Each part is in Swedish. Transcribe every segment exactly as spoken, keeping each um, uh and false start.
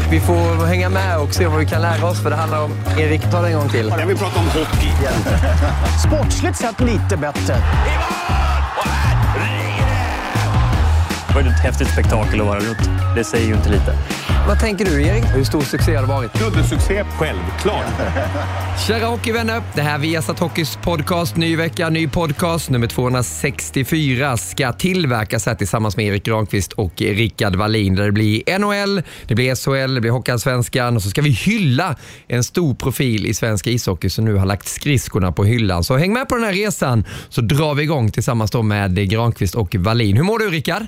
Vi får hänga med och se vad vi kan lära oss, för det handlar om Erik, ta det en gång till. Jag vill prata om hockey. Sportsligt sett lite bättre. Det var ett häftigt spektakel att vara runt. Det säger ju inte lite. Vad tänker du, Erik? Hur stor succé har det varit? Succé, självklart. Kära hockeyvänner, det här är Viasat Hockeys podcast. Ny vecka, ny podcast. Nummer tvåhundrasextiofyra ska tillverkas här tillsammans med Erik Granqvist och Rickard Wallin. Där det blir N H L, det blir S H L, det blir Hockeyallsvenskan. Och så ska vi hylla en stor profil i svenska ishockey som nu har lagt skridskorna på hyllan. Så häng med på den här resan, så drar vi igång tillsammans då med Granqvist och Wallin. Hur mår du, Rickard?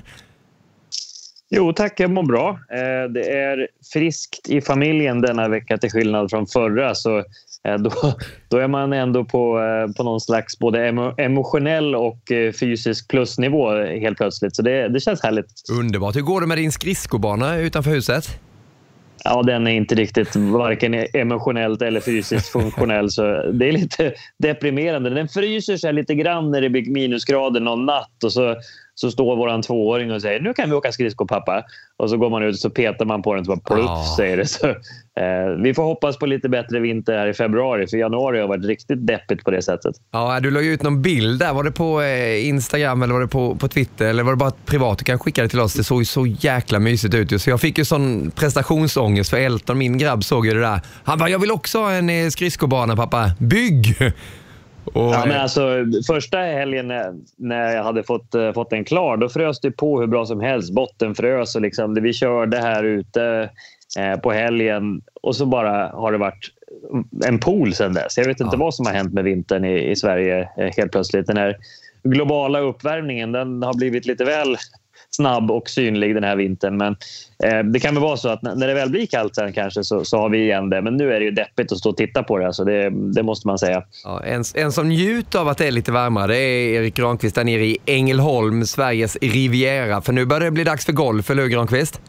Jo tack, jag mår bra. Det är friskt i familjen denna vecka till skillnad från förra, så då, då är man ändå på, på någon slags både emotionell och fysisk plusnivå helt plötsligt, så det, det känns härligt. Underbart. Hur går det med din skridskobana utanför huset? Ja, den är inte riktigt varken emotionellt eller fysiskt funktionell, så det är lite deprimerande. Den fryser sig lite grann när det blir minusgrader någon natt, och så Så står våran tvååring och säger, nu kan vi åka skridsko, pappa. Och så går man ut och så petar man på den och så bara pluff, oh. säger det. Så, eh, vi får hoppas på lite bättre vinter här i februari. För januari har varit riktigt deppigt på det sättet. Ja, du la ju ut någon bild där. Var det på eh, Instagram eller var det på, på Twitter? Eller var det bara privat? Du kan skicka det till oss. Det såg ju så jäkla mysigt ut. Så jag fick ju sån prestationsångest för Elton. Min grabb såg ju det där. Han bara, jag vill också ha en eh, skridskobana, pappa. Bygg! Och, ja, men alltså, första helgen när, när jag hade fått, uh, fått den klar, då frös det på hur bra som helst. Botten frös och liksom, det vi körde här ute uh, på helgen, och så bara har det varit en pool sedan dess. Jag vet inte ja. vad som har hänt med vintern i, i Sverige uh, helt plötsligt. Den här globala uppvärmningen, den har blivit lite väl snabb och synlig den här vintern, men eh, det kan väl vara så att när det väl blir kallt sen kanske så, så har vi igen det, men nu är det ju deppigt att stå och titta på det, alltså det, det måste man säga. Ja, en, en som njuter av att det är lite varmare, det är Erik Granqvist där nere i Ängelholm, Sveriges Riviera, för nu börjar det bli dags för golf, eller hur, Granqvist?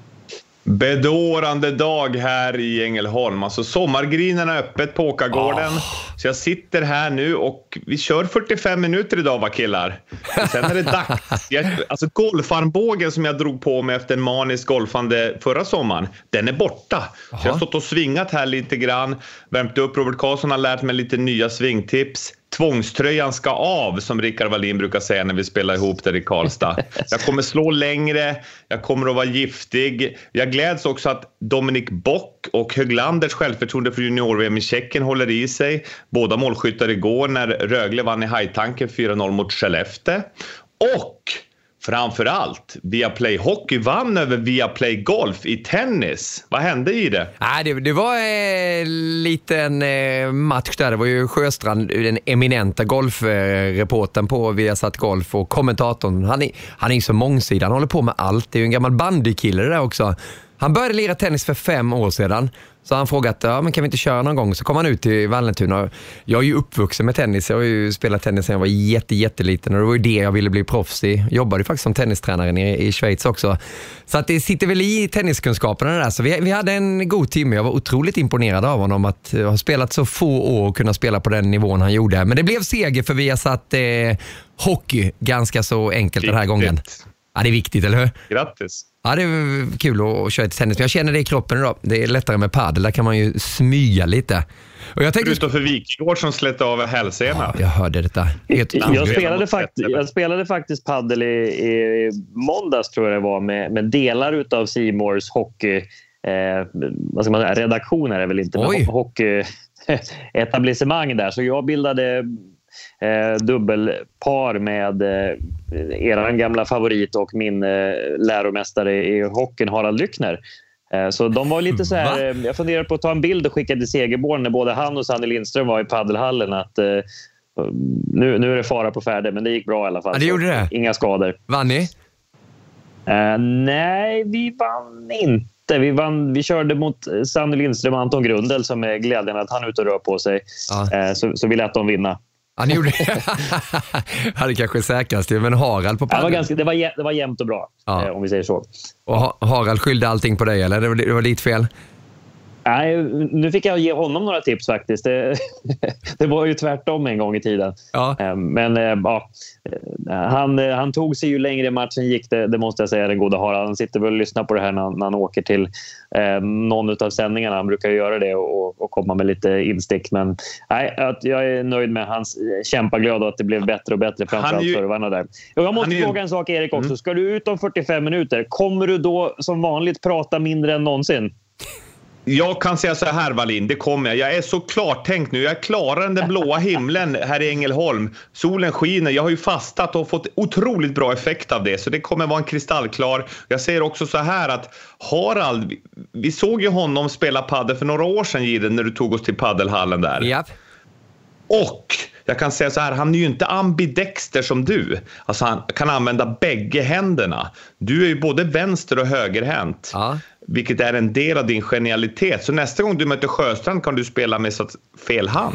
Bedårande dag här i Ängelholm. Alltså sommargrinerna är öppet på Åkargården. Oh. Så jag sitter här nu och vi kör fyrtiofem minuter idag, va killar. Och sen är det dags. Jag, alltså golfarmbågen som jag drog på mig efter en manisk golfande förra sommaren, den är borta. Oh. Så jag har stått och svingat här lite grann. Värmt upp. Robert Karlsson har lärt mig lite nya svingtips. Tvångströjan ska av, som Rickard Wallin brukar säga när vi spelar ihop där i Karlstad. Jag kommer slå längre, jag kommer att vara giftig. Jag gläds också att Dominik Bock och Höglanders självförtroende för junior-V M i Tjeckien håller i sig. Båda målskyttar igår när Rögle vann i Hajtanken fyra noll mot Skellefteå. Och framförallt, Viaplay Hockey vann över Viaplay Golf i tennis. Vad hände i det? Nej, det, det var en eh, liten eh, match där. Det var ju Sjöstrand, den eminenta golfreportern på Viasat Golf, och kommentatorn. Han är, han är så mångsidig, han håller på med allt. Det är ju en gammal bandykille där också. Han började lira tennis för fem år sedan. Så han frågat, ja, men kan vi inte köra någon gång? Så kom han ut till Vallentuna. Jag är ju uppvuxen med tennis. Jag har ju spelat tennis sedan jag var jätte, jätteliten. Och det var ju det jag ville bli proffs i. Jag jobbade ju faktiskt som tennistränare nere i Schweiz också. Så att det sitter väl i tenniskunskaperna där. Så vi, vi hade en god timme. Jag var otroligt imponerad av honom att ha spelat så få år och kunna spela på den nivån han gjorde. Men det blev seger, för vi har satt eh, hockey ganska så enkelt den här gången. Ja, det är viktigt, eller hur? Grattis! Ja, det är kul att köra till tennis. Men jag känner det i kroppen idag. Det är lättare med paddel. Där kan man ju smyga lite. Och jag tänkte... Förutom för Wikegård som slet av hälsenan. Ja, jag hörde detta. Jag spelade, fakt- jag spelade faktiskt paddel i, i måndags, tror jag det var, med, med delar utav C Mores hockey. Eh, vad ska man säga? Redaktioner är väl inte, men hockey etablissemang där. Så jag bildade eh, dubbelpar med eh, eran gamla favorit och min eh, läromästare i hockeyn, Harald Lyckner. Eh, så de var lite så här, eh, jag funderade på att ta en bild och skicka till Segerborn när både han och Sanny Lindström var i paddelhallen, att eh, nu, nu är det fara på färde, men det gick bra i alla fall. Ja, det gjorde det. Inga skador. Vann ni? Eh, nej, vi vann inte. Vi, vann, vi körde mot Sanny Lindström och Anton Grundel, som är glädjen att han är ute och rör på sig. Ja. Eh, så, så vi lät dem vinna. Han gjorde det. Hade kanske säkrast, men Harald på padel. Det var, ganska, det, var, det var jämnt och bra, ja. eh, om vi säger så. Och Harald skyllde allting på dig, eller? Det var, det var ditt fel? Nej, nu fick jag ge honom några tips faktiskt. Det, det var ju tvärtom en gång i tiden. Ja. Men ja, han, han tog sig ju längre matchen gick, det, det måste jag säga, den goda Harald. Han sitter väl och lyssnar på det här när, när han åker till eh, någon av sändningarna. Han brukar göra det och, och komma med lite instick. Men nej, jag är nöjd med hans kämpaglöd och att det blev bättre och bättre framförallt ju, förvarna där. Och jag måste fråga ju, en sak Erik också. Mm. Ska du ut om fyrtiofem minuter, kommer du då som vanligt prata mindre än någonsin? Jag kan säga så här, Wallin, det kommer jag. Jag är så klart tänkt nu. Jag är klarare än den blåa himlen här i Ängelholm. Solen skiner. Jag har ju fastat och fått otroligt bra effekt av det. Så det kommer vara en kristallklar. Jag säger också så här att Harald, vi såg ju honom spela paddel för några år sedan, Giden, när du tog oss till paddelhallen där. Yep. Och jag kan säga så här, han är ju inte ambidexter som du. Alltså han kan använda bägge händerna. Du är ju både vänster- och högerhänt. Ja. Vilket är en del av din genialitet. Så nästa gång du möter Sjöstrand kan du spela med så fel hand.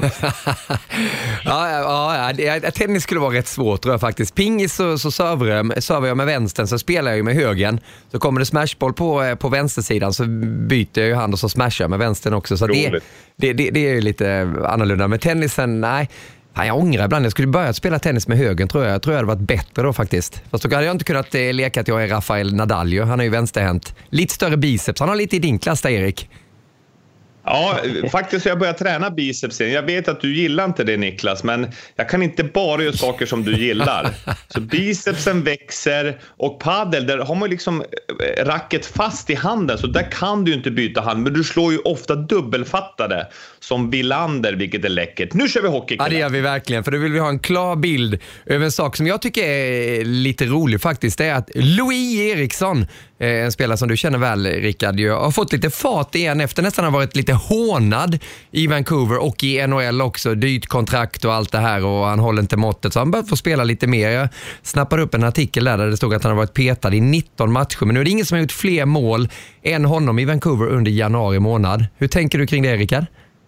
ja, ja, ja, tennis skulle vara rätt svårt tror jag faktiskt. Pingis så, så servar, jag, servar jag med vänstern, så spelar jag ju med högern. Så kommer det smashboll på, på vänstersidan, så byter jag ju hand och så smashar jag med vänstern också. Så det, det, det, det är ju lite annorlunda. Men tennisen, nej. Jag ångrar ibland. Jag skulle börja spela tennis med högern tror jag. Jag tror jag hade varit bättre då faktiskt. Fast då hade jag inte kunnat eh, leka att jag är Rafael Nadal. Han är ju vänsterhänt. Lite större biceps. Han har lite i din klass där, Erik. Ja, faktiskt har jag börjat träna bicepsen. Jag vet att du gillar inte det, Niklas, men jag kan inte bara göra saker som du gillar. Så bicepsen växer och paddel, där har man liksom racket fast i handen, så där kan du inte byta hand. Men du slår ju ofta dubbelfattade som Wilander, vilket är läckert. Nu kör vi hockey. Ja, det gör vi verkligen, för då vill vi ha en klar bild över en sak som jag tycker är lite rolig faktiskt. Det är att Louis Eriksson, en spelare som du känner väl, Rickard, har fått lite fart igen efter nästan har varit lite hånad i Vancouver och i N H L också. Dyrt kontrakt och allt det här, och han håller inte måttet, så han börjar få spela lite mer. Jag snappade upp en artikel där, där det stod att han har varit petad i nitton matcher, men nu är det ingen som har gjort fler mål än honom i Vancouver under januari månad. Hur tänker du kring det, Rickard?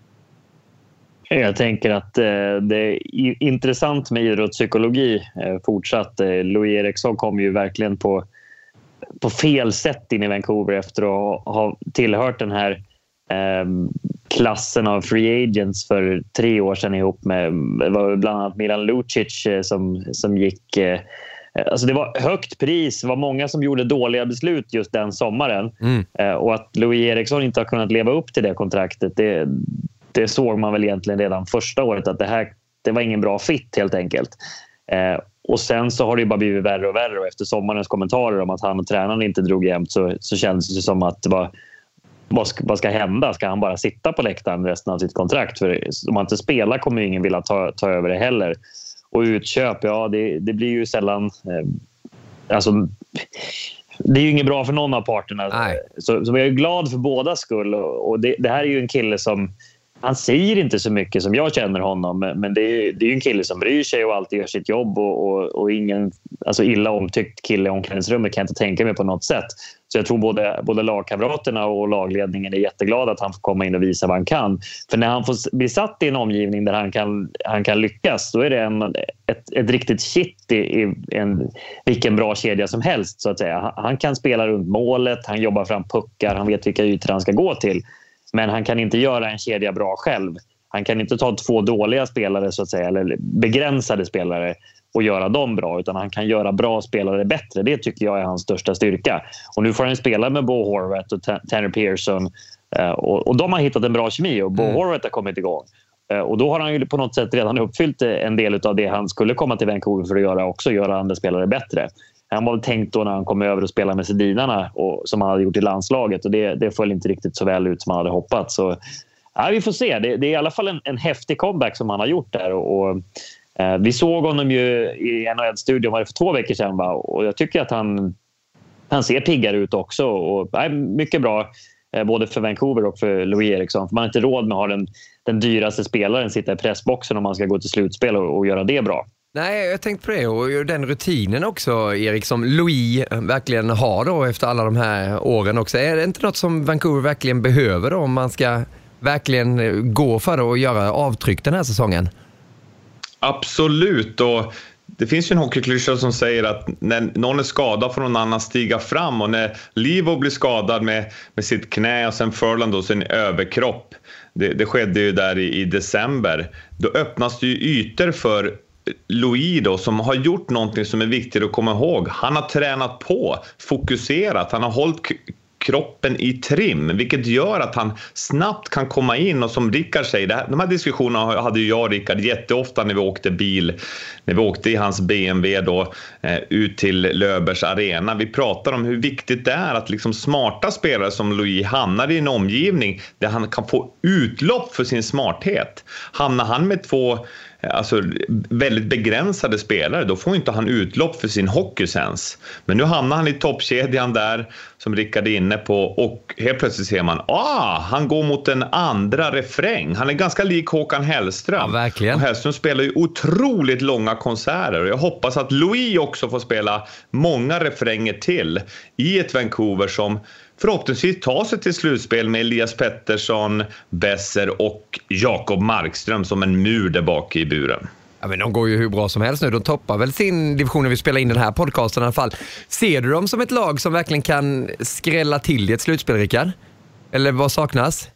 Jag tänker att eh, det är intressant med idrottspsykologi eh, fortsatt. Eh, Louis Eriksson kom ju verkligen på på fel sätt in i Vancouver efter att ha tillhört den här eh, klassen av free agents för tre år sedan ihop med, det var bland annat Milan Lucic eh, som, som gick eh, alltså det var högt pris, det var många som gjorde dåliga beslut just den sommaren. Mm. eh, och att Louis Eriksson inte har kunnat leva upp till det kontraktet, det, det såg man väl egentligen redan första året, att det här, det var ingen bra fit helt enkelt. eh, Och sen så har det ju bara blivit värre och värre, och efter sommarens kommentarer om att han och tränaren inte drog jämnt, så, så känns det som att det var, vad, ska, vad ska hända? Ska han bara sitta på läktaren resten av sitt kontrakt? För om han inte spelar kommer ingen vilja ta, ta över det heller. Och utköp, ja det, det blir ju sällan eh, alltså, det är ju inget bra för någon av parterna. Så, så jag är glad för båda skull, och, och det, det här är ju en kille som han säger inte så mycket som jag känner honom, men det är, det är ju en kille som bryr sig och alltid gör sitt jobb, och, och, och ingen alltså illa omtyckt kille i omklädningsrummet kan jag inte tänka mig på något sätt. Så jag tror både, både lagkamraterna och lagledningen är jätteglada att han får komma in och visa vad han kan. För när han får bli satt i en omgivning där han kan, han kan lyckas, då är det en, ett, ett riktigt shit i, i en, vilken bra kedja som helst så att säga. Han kan spela runt målet, han jobbar fram puckar, han vet vilka ytor han ska gå till. Men han kan inte göra en kedja bra själv. Han kan inte ta två dåliga spelare så att säga, eller begränsade spelare och göra dem bra, utan han kan göra bra spelare bättre. Det tycker jag är hans största styrka. Och nu får han spela med Bo Horvath och Tanner Pearson, och, och de har hittat en bra kemi, och Bo mm. Horvath har kommit igång. Och då har han ju på något sätt redan uppfyllt en del av det han skulle komma till Vancouver för att göra, också göra andra spelare bättre. Han var väl tänkt då när han kom över och spelade med Sedinarna, och, som han hade gjort i landslaget, och det, det föll inte riktigt så väl ut som han hade hoppats. Så ja, vi får se. Det, det är i alla fall en, en häftig comeback som han har gjort där, och, och eh, vi såg honom ju i N H L-studion var det för två veckor sedan, va? Och jag tycker att han, han ser piggare ut också, och ja, mycket bra eh, både för Vancouver och för Louis Eriksson, för man har inte råd med att ha den, den dyraste spelaren sitta i pressboxen om man ska gå till slutspel och, och göra det bra. Nej, jag tänkte på det, och den rutinen också, Erik, som Louis verkligen har då efter alla de här åren också. Är det inte något som Vancouver verkligen behöver då, om man ska verkligen gå för det och göra avtryck den här säsongen? Absolut, och det finns ju en hockeyklyscha som säger att när någon är skadad får någon annan stiga fram, och när Livo blir skadad med, med sitt knä och sen Furlan då sin överkropp, det, det skedde ju där i, i december, då öppnas det ju ytor för Louis då, som har gjort någonting som är viktigt att komma ihåg. Han har tränat på, fokuserat, han har hållit k- kroppen i trim, vilket gör att han snabbt kan komma in, och som Rickard säger, det här, de här diskussionerna hade ju jag och Rickard jätteofta när vi åkte bil, när vi åkte i hans B M W då eh, ut till Löfbergs arena. Vi pratar om hur viktigt det är att liksom smarta spelare som Louis hamnar i en omgivning där han kan få utlopp för sin smarthet. Hamnar han med två alltså väldigt begränsade spelare, då får inte han utlopp för sin hockeysens. Men nu hamnar han i toppkedjan där, som Rickard är inne på, och helt plötsligt ser man, ah, han går mot en andra refräng. Han är ganska lik Håkan Hellström. Ja, verkligen. Och Hellström spelar ju otroligt långa konserter, och jag hoppas att Louis också får spela många refränger till i ett Vancouver som förhoppningsvis tar sig till slutspel med Elias Pettersson, Besser och Jakob Markström som en mur där bak i buren. Ja, men de går ju hur bra som helst nu. De toppar väl sin division när vi spelar in den här podcasten i alla fall. Ser du dem som ett lag som verkligen kan skrälla till i ett slutspel, Rickard? Eller vad saknas?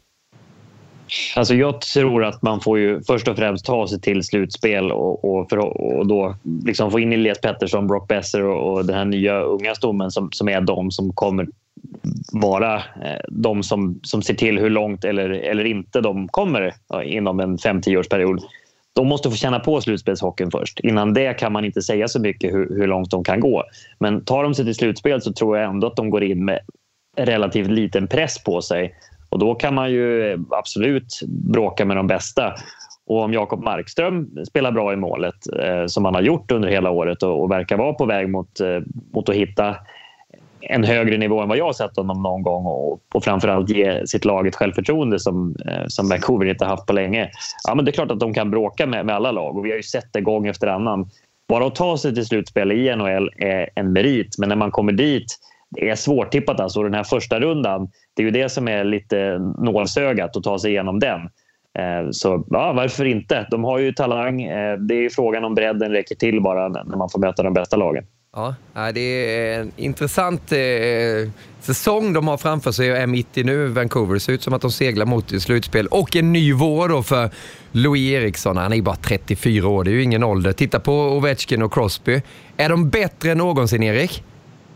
Alltså jag tror att man får ju först och främst ta sig till slutspel och, och, för, och då liksom få in Elias Pettersson, Brock Besser och, och den här nya unga stommen som, som är de som kommer vara eh, de som, som ser till hur långt eller, eller inte de kommer ja, inom en fem till tio årsperiod. De måste få känna på slutspelshockeyn först. Innan det kan man inte säga så mycket hur, hur långt de kan gå. Men tar de sig till slutspel så tror jag ändå att de går in med relativt liten press på sig. Och då kan man ju absolut bråka med de bästa. Och om Jakob Markström spelar bra i målet eh, som han har gjort under hela året och, och verkar vara på väg mot, eh, mot att hitta en högre nivå än vad jag har sett honom någon gång, och, och framförallt ge sitt lag ett självförtroende som, eh, som Vancouver inte haft på länge. Ja, men det är klart att de kan bråka med, med alla lag, och vi har ju sett det gång efter annan. Bara att ta sig till slutspel i N H L är en merit, men när man kommer dit, det är svårtippat alltså. Den här första rundan, det är ju det som är lite nålsögat att ta sig igenom den. Eh, så ja, varför inte? De har ju talang. Eh, det är ju frågan om bredden räcker till bara när man får möta de bästa lagen. Ja, det är en intressant eh, säsong de har framför sig och är mitt i nu. Vancouver ser ut som att de seglar mot slutspel. Och en ny vår då för Louis Eriksson. Han är ju bara trettiofyra år, det är ju ingen ålder. Titta på Ovechkin och Crosby. Är de bättre än någonsin, Erik?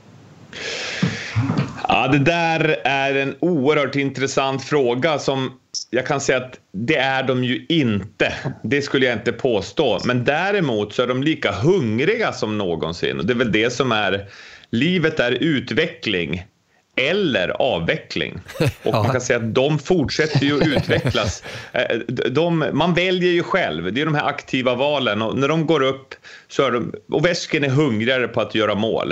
Ja, det där är en oerhört intressant fråga som jag kan säga att det är de ju inte. Det skulle jag inte påstå. Men däremot så är de lika hungriga som någonsin. Och det är väl det som är, livet är utveckling eller avveckling. Och man kan säga att de fortsätter ju att utvecklas. De, man väljer ju själv. Det är de här aktiva valen. Och när de går upp så är de, Ovechkin är hungrigare på att göra mål.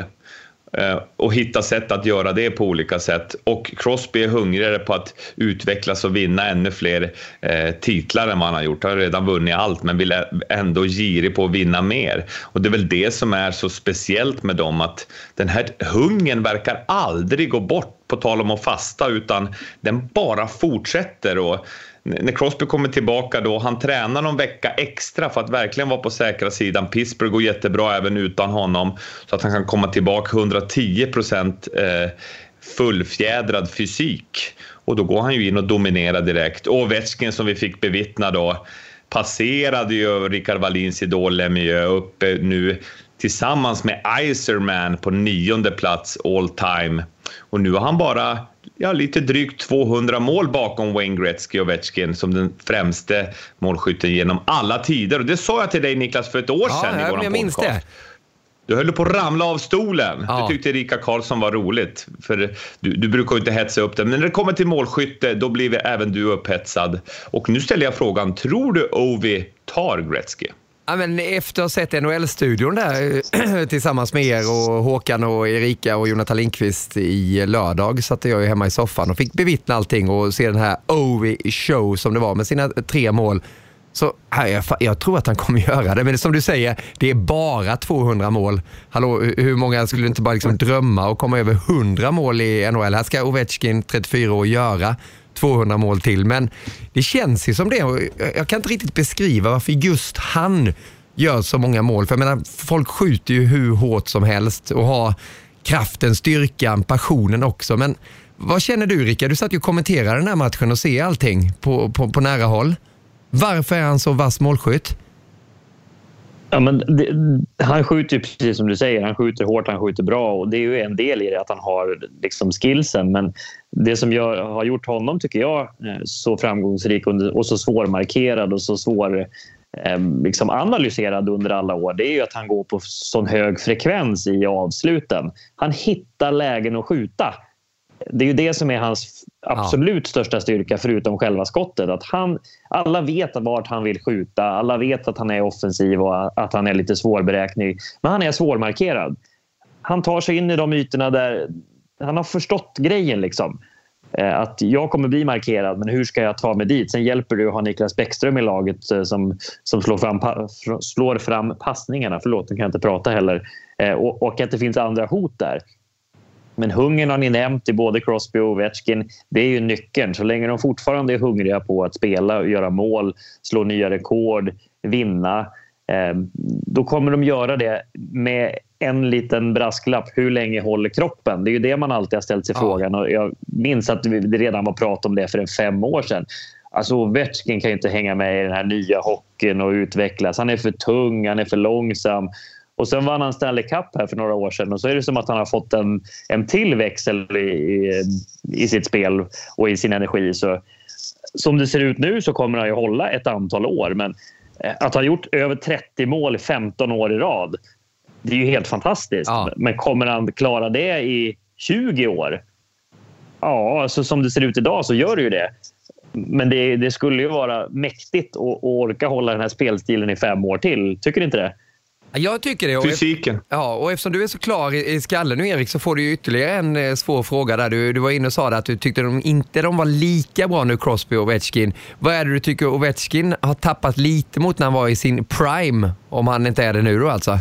Och hitta sätt att göra det på olika sätt. Och Crosby är hungrigare på att utvecklas och vinna ännu fler eh, titlar än man har gjort. Han har redan vunnit allt, men vill ändå girig på att vinna mer. Och det är väl det som är så speciellt med dem, att den här hungern verkar aldrig gå bort, på tal om att fasta, utan den bara fortsätter. Och när Crosby kommer tillbaka då, han tränar någon vecka extra för att verkligen vara på säkra sidan. Pittsburgh går jättebra även utan honom, så att han kan komma tillbaka hundratio procent eh, fullfjädrad fysik. Och då går han ju in och dominerar direkt. Och Ovechkin, som vi fick bevittna då, passerade ju Rickard Wallins idol Lemieux uppe nu tillsammans med Iserman på nionde plats all time. Och nu har han bara ja, lite drygt tvåhundra mål bakom Wayne Gretzky och Ovechkin som den främste målskytten genom alla tider. Och det sa jag till dig, Niklas, för ett år ja, sedan i våran jag minns podcast. Det. Du höll på att ramla av stolen. Ja. Du tyckte Erika Karlsson var roligt. För du, du brukar ju inte hetsa upp det. Men när det kommer till målskytte, då blir vi, även du upphetsad. Och nu ställer jag frågan, tror du Ovi tar Gretzky? Ja, men efter att ha sett N H L-studion där tillsammans med er och Håkan och Erika och Jonathan Lindqvist i lördag, satt jag ju hemma i soffan och fick bevittna allting och se den här Ovi-show som det var med sina tre mål. Så här, jag, jag tror att han kommer göra det. Men som du säger, det är bara tvåhundra mål. Hallå, hur många skulle inte bara liksom drömma och komma över hundra mål i N H L? Här ska Ovechkin, trettiofyra år, göra tvåhundra mål till. Men det känns ju som det. Och jag kan inte riktigt beskriva varför just han gör så många mål. För jag menar, folk skjuter ju hur hårt som helst och har kraften, styrkan, passionen också. Men vad känner du, Rickard? Du satt ju och kommenterade den här matchen och ser allting på, på, på nära håll. Varför är han så vass målskytt? Ja, men det, han skjuter ju precis som du säger. Han skjuter hårt, han skjuter bra. Och det är ju en del i det att han har liksom skillsen. Men det som gör, har gjort honom, tycker jag, så framgångsrik och så svårmarkerad och så svår eh, liksom analyserad under alla år, det är ju att han går på sån hög frekvens i avsluten. Han hittar lägen att skjuta. Det är ju det som är hans absolut ja. största styrka förutom själva skottet. Att han, alla vet vart han vill skjuta. Alla vet att han är offensiv och att han är lite svårberäknig. Men han är svårmarkerad. Han tar sig in i de ytorna där han har förstått grejen liksom. Att jag kommer bli markerad, men hur ska jag ta mig dit? Sen hjälper det att ha Niklas Bäckström i laget som, som slår, fram, slår fram passningarna. Förlåt, nu kan jag inte prata heller. Och, och att det finns andra hot där. Men hungern har ni nämnt i både Crosby och Ovechkin. Det är ju nyckeln. Så länge de fortfarande är hungriga på att spela och göra mål, slå nya rekord, vinna. Eh, då kommer de göra det med en liten brasklapp. Hur länge håller kroppen? Det är ju det man alltid har ställt sig ja. frågan. Och jag minns att det redan var prat om det för en fem år sedan. Alltså Ovechkin kan ju inte hänga med i den här nya hockeyn och utvecklas. Han är för tung, han är för långsam. Och sen vann han Stanley Cup här för några år sedan. Och så är det som att han har fått en, en tillväxel i, i, i sitt spel och i sin energi. Så som det ser ut nu så kommer han ju hålla ett antal år. Men att ha gjort över trettio mål i femton år i rad, det är ju helt fantastiskt. Ja. Men kommer han klara det i tjugo år? Ja, alltså som det ser ut idag så gör det ju det. Men det, det skulle ju vara mäktigt att, att orka hålla den här spelstilen i fem år till. Tycker du inte det? Jag tycker det. Och Fysiken. Efter, ja, och eftersom du är så klar i, i skallen nu, Erik, så får du ju ytterligare en eh, svår fråga där. Du, du var inne och sa att du tyckte de inte de var lika bra nu, Crosby och Ovechkin. Vad är det du tycker Ovechkin har tappat lite mot när han var i sin prime, om han inte är det nu då alltså?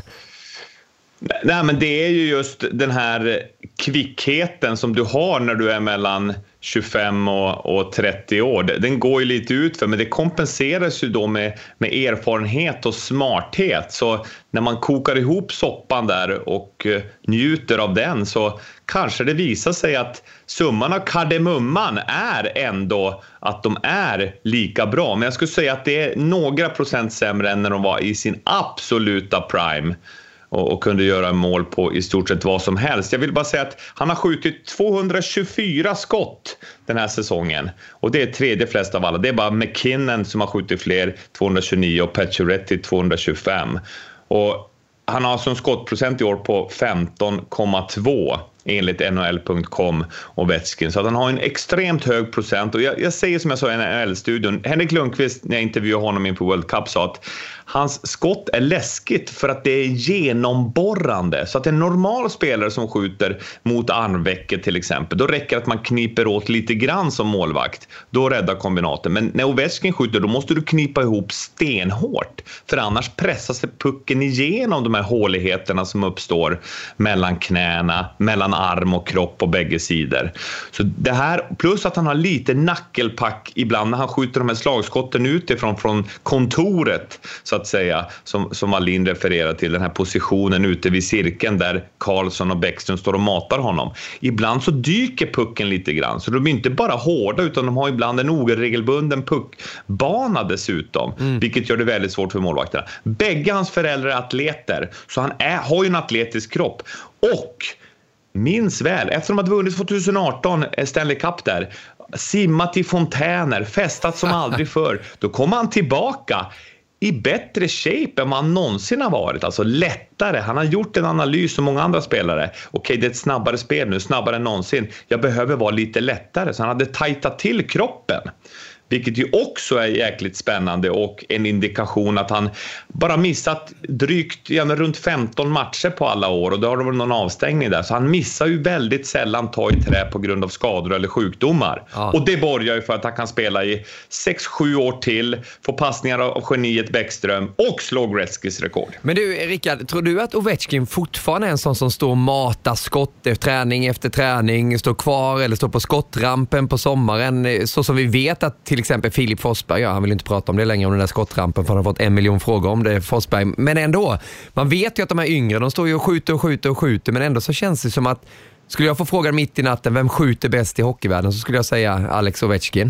Nej, men det är ju just den här kvickheten som du har när du är mellan tjugofem och, och trettio år. Den går ju lite ut för, men det kompenseras ju då med, med erfarenhet och smarthet. Så när man kokar ihop soppan där och uh, njuter av den, så kanske det visar sig att summan av kardemumman är ändå att de är lika bra. Men jag skulle säga att det är några procent sämre än när de var i sin absoluta prime. Och kunde göra mål på i stort sett vad som helst. Jag vill bara säga att han har skjutit tvåhundratjugofyra skott den här säsongen. Och det är tredje flest av alla. Det är bara McKinnon som har skjutit fler, tvåhundratjugonio, och Pacioretty tvåhundratjugofem. Och han har alltså en skottprocent i år på femton komma två enligt N H L punkt com och Ovechkin. Så att han har en extremt hög procent. Och jag, jag säger som jag sa i N H L-studion, Henrik Lundqvist, när jag intervjuade honom inför World Cup, sa att hans skott är läskigt för att det är genomborrande. Så att en normal spelare som skjuter mot armvecket till exempel, då räcker att man kniper åt lite grann som målvakt. Då räddar kombinaten. Men när Ovechkin skjuter, då måste du knipa ihop stenhårt. För annars pressar sig pucken igenom de här håligheterna som uppstår mellan knäna, mellan arm och kropp på bägge sidor. Så det här, plus att han har lite nackelpack ibland när han skjuter de här slagskotten utifrån från kontoret, så att säga, som, som Alin refererar till, den här positionen ute vid cirkeln där Karlsson och Bäckström står och matar honom. Ibland så dyker pucken lite grann, så de är inte bara hårda utan de har ibland en oregelbunden puckbana dessutom, mm. vilket gör det väldigt svårt för målvakterna. Bägge hans föräldrar är atleter, så han är, har ju en atletisk kropp. Och minns väl, efter att de hade vunnit tjugoarton Stanley Cup där, simmat i fontäner, festat som aldrig förr, då kom han tillbaka i bättre shape än man någonsin har varit. Alltså lättare. Han har gjort en analys som många andra spelare. Okej, det är ett snabbare spel nu, snabbare än någonsin. Jag behöver vara lite lättare. Så han hade tajtat till kroppen. Vilket ju också är jäkligt spännande och en indikation att han bara missat drygt ja, runt femton matcher på alla år, och då har det varit någon avstängning där. Så han missar ju väldigt sällan ta i trä på grund av skador eller sjukdomar. Ja. Och det borgar ju för att han kan spela i sex sju år till, få passningar av geniet Bäckström och slå Gretzkys rekord. Men du, Rickard, tror du att Ovechkin fortfarande är en sån som står och matar skott efter träning efter träning, står kvar eller står på skottrampen på sommaren, så som vi vet att till exempel Filip Forsberg, ja, han vill inte prata om det längre, om den där skottrampen, för han har fått en miljon frågor om det, Forsberg. Men ändå, man vet ju att de är yngre, de står ju och skjuter och skjuter och skjuter, men ändå så känns det som att, skulle jag få fråga mitt i natten, vem skjuter bäst i hockeyvärlden, så skulle jag säga Alex Ovechkin.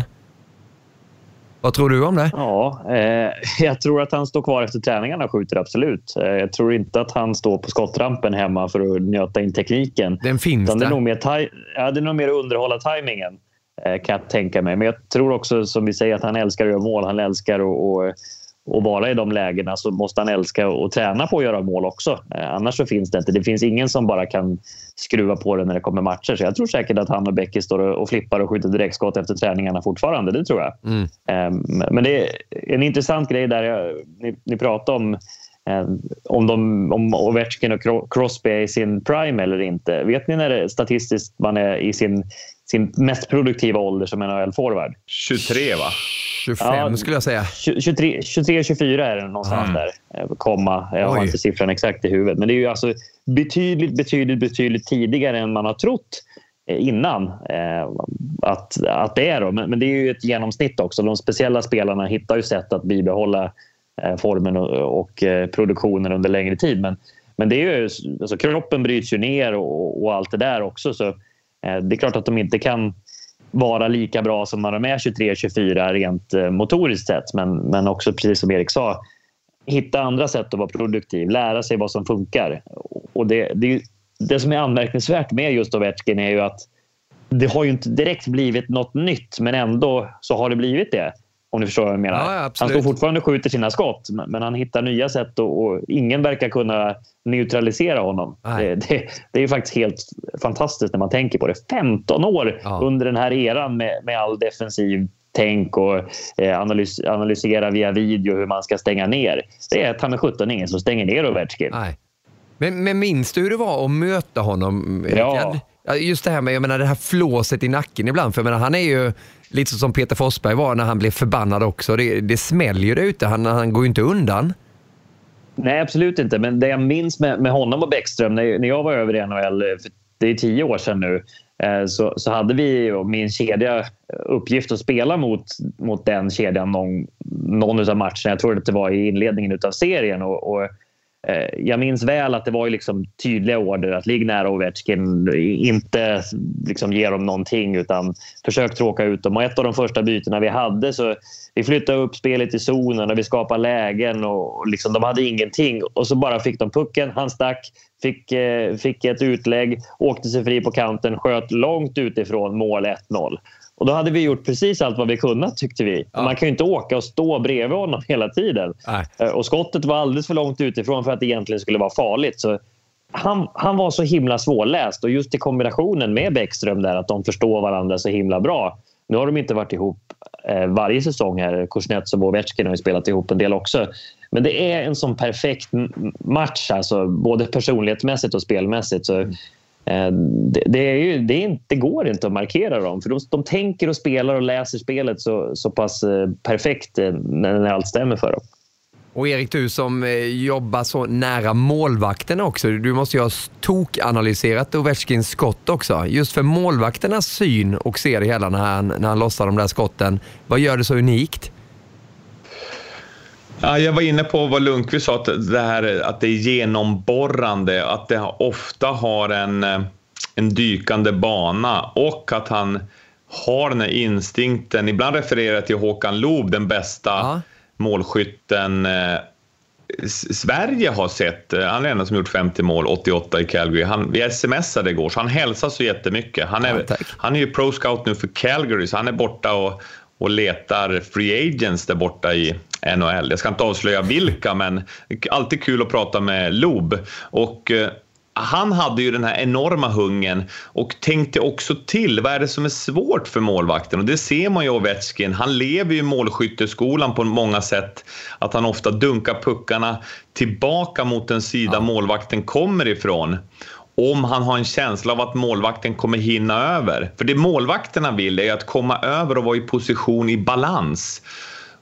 Vad tror du om det? Ja, eh, jag tror att han står kvar efter träningarna och skjuter, absolut. Eh, jag tror inte att han står på skottrampen hemma för att njöta in tekniken. Den finns där. Det är nog mer, taj- ja, det är nog mer att underhålla tajmingen, eh, kan jag tänka mig. Men jag tror också, som vi säger, att han älskar att göra mål. Han älskar att, att, att vara i de lägena, så måste han älska att träna på att göra mål också. Eh, annars så finns det inte. Det finns ingen som bara kan skruva på det när det kommer matcher. Så jag tror säkert att han och Becky står och, och flippar och skjuter direktskott efter träningarna fortfarande. Det tror jag. Mm. Eh, men det är en intressant grej där. Jag, ni, ni pratar om eh, om, de, om Ovechkin och Crosby är i sin prime eller inte. Vet ni när det, statistiskt man är i sin, sin mest produktiva ålder som en N H L-forward? tjugotre, va? tjugofem ja, skulle jag säga. tjugotre tjugofyra är det någonstans mm. där. Komma. Jag har Oj. inte siffran exakt i huvudet. Men det är ju alltså betydligt, betydligt, betydligt tidigare än man har trott innan eh, att, att det är. Då. Men, men det är ju ett genomsnitt också. De speciella spelarna hittar ju sätt att bibehålla eh, formen och, och eh, produktionen under längre tid. Men, men det är ju, alltså, kroppen bryts ju ner och, och allt det där också. Så eh, det är klart att de inte kan vara lika bra som när de är tjugotre tjugofyra rent eh, motoriskt sett. Men, men också, precis som Erik sa, hitta andra sätt att vara produktiv. Lära sig vad som funkar. Och det, det, är ju, det som är anmärkningsvärt med just Ovechkin är ju att det har ju inte direkt blivit något nytt, men ändå så har det blivit det. Om ni förstår vad jag menar. Ja, han står fortfarande och skjuter sina skott, men han hittar nya sätt och, och ingen verkar kunna neutralisera honom. Det, det, det är ju faktiskt helt fantastiskt när man tänker på det. femton år ja. under den här eran med, med all defensiv tänk och eh, analys, analysera via video hur man ska stänga ner. Det är ta med sjutton ingen som stänger ner Ovechkin. Nej. Men, men minns du hur det var att möta honom? Ja. Just det här med, jag menar, det här flåset i nacken ibland. För jag menar, han är ju lite som Peter Forsberg var när han blev förbannad också. Det, det smäller ju det ute. Han, han går ju inte undan. Nej, absolut inte. Men det jag minns med, med honom och Bäckström, när, när jag var över i N H L, för det är tio år sedan nu, eh, så, så hade vi och min kedja uppgift att spela mot, mot den kedjan någon, någon av matcherna. Jag tror att det var i inledningen av serien och, och jag minns väl att det var ju liksom tydliga order att ligga nära Ovechkin, inte liksom ge dem någonting utan försök tråka ut dem. Och ett av de första bytena vi hade, så vi flyttade upp spelet i zonen och vi skapade lägen och liksom de hade ingenting. Och så bara fick de pucken, han stack, fick, fick ett utlägg, åkte sig fri på kanten, sköt långt utifrån mål ett noll. Och då hade vi gjort precis allt vad vi kunnat, tyckte vi. Ja. Man kan ju inte åka och stå bredvid honom hela tiden. Nej. Och skottet var alldeles för långt utifrån för att det egentligen skulle vara farligt. Så han, han var så himla svårläst. Och just i kombinationen med Bäckström där, att de förstår varandra så himla bra. Nu har de inte varit ihop eh, varje säsong här. Kuznetsov och Ovechkin har ju spelat ihop en del också. Men det är en sån perfekt match, alltså, både personlighetsmässigt och spelmässigt. Så Det, det, är ju, det, är inte, det går inte att markera dem, för de, de tänker och spelar och läser spelet så, så pass perfekt när, när allt stämmer för dem. Och Erik, du som jobbar så nära målvakterna också, du måste ju ha tokanalyserat Ovechkins skott också, just för målvakternas syn och ser det hela när han, när han lossar de där skotten. Vad gör det så unikt? Ja, jag var inne på vad Lundqvist sa, att det, här, att det är genomborrande, att det ofta har en, en dykande bana och att han har den här instinkten. Ibland refererar till Håkan Loob, den bästa ja. målskytten eh, Sverige har sett. Han är den som gjort femtio mål, åttioåtta i Calgary. Han, vi smsade igår, så han hälsar så jättemycket. Han är, ja, han är ju pro scout nu för Calgary, så han är borta och och letar free agents där borta i N H L. Jag ska inte avslöja vilka, men alltid kul att prata med Loob. Och eh, han hade ju den här enorma hungern och tänkte också till, vad är det som är svårt för målvakten? Och det ser man ju av Ovechkin. Han lever ju i målskytteskolan på många sätt, att han ofta dunkar puckarna tillbaka mot den sida ja. målvakten kommer ifrån. Om han har en känsla av att målvakten kommer hinna över. För det målvakterna vill är att komma över och vara i position i balans.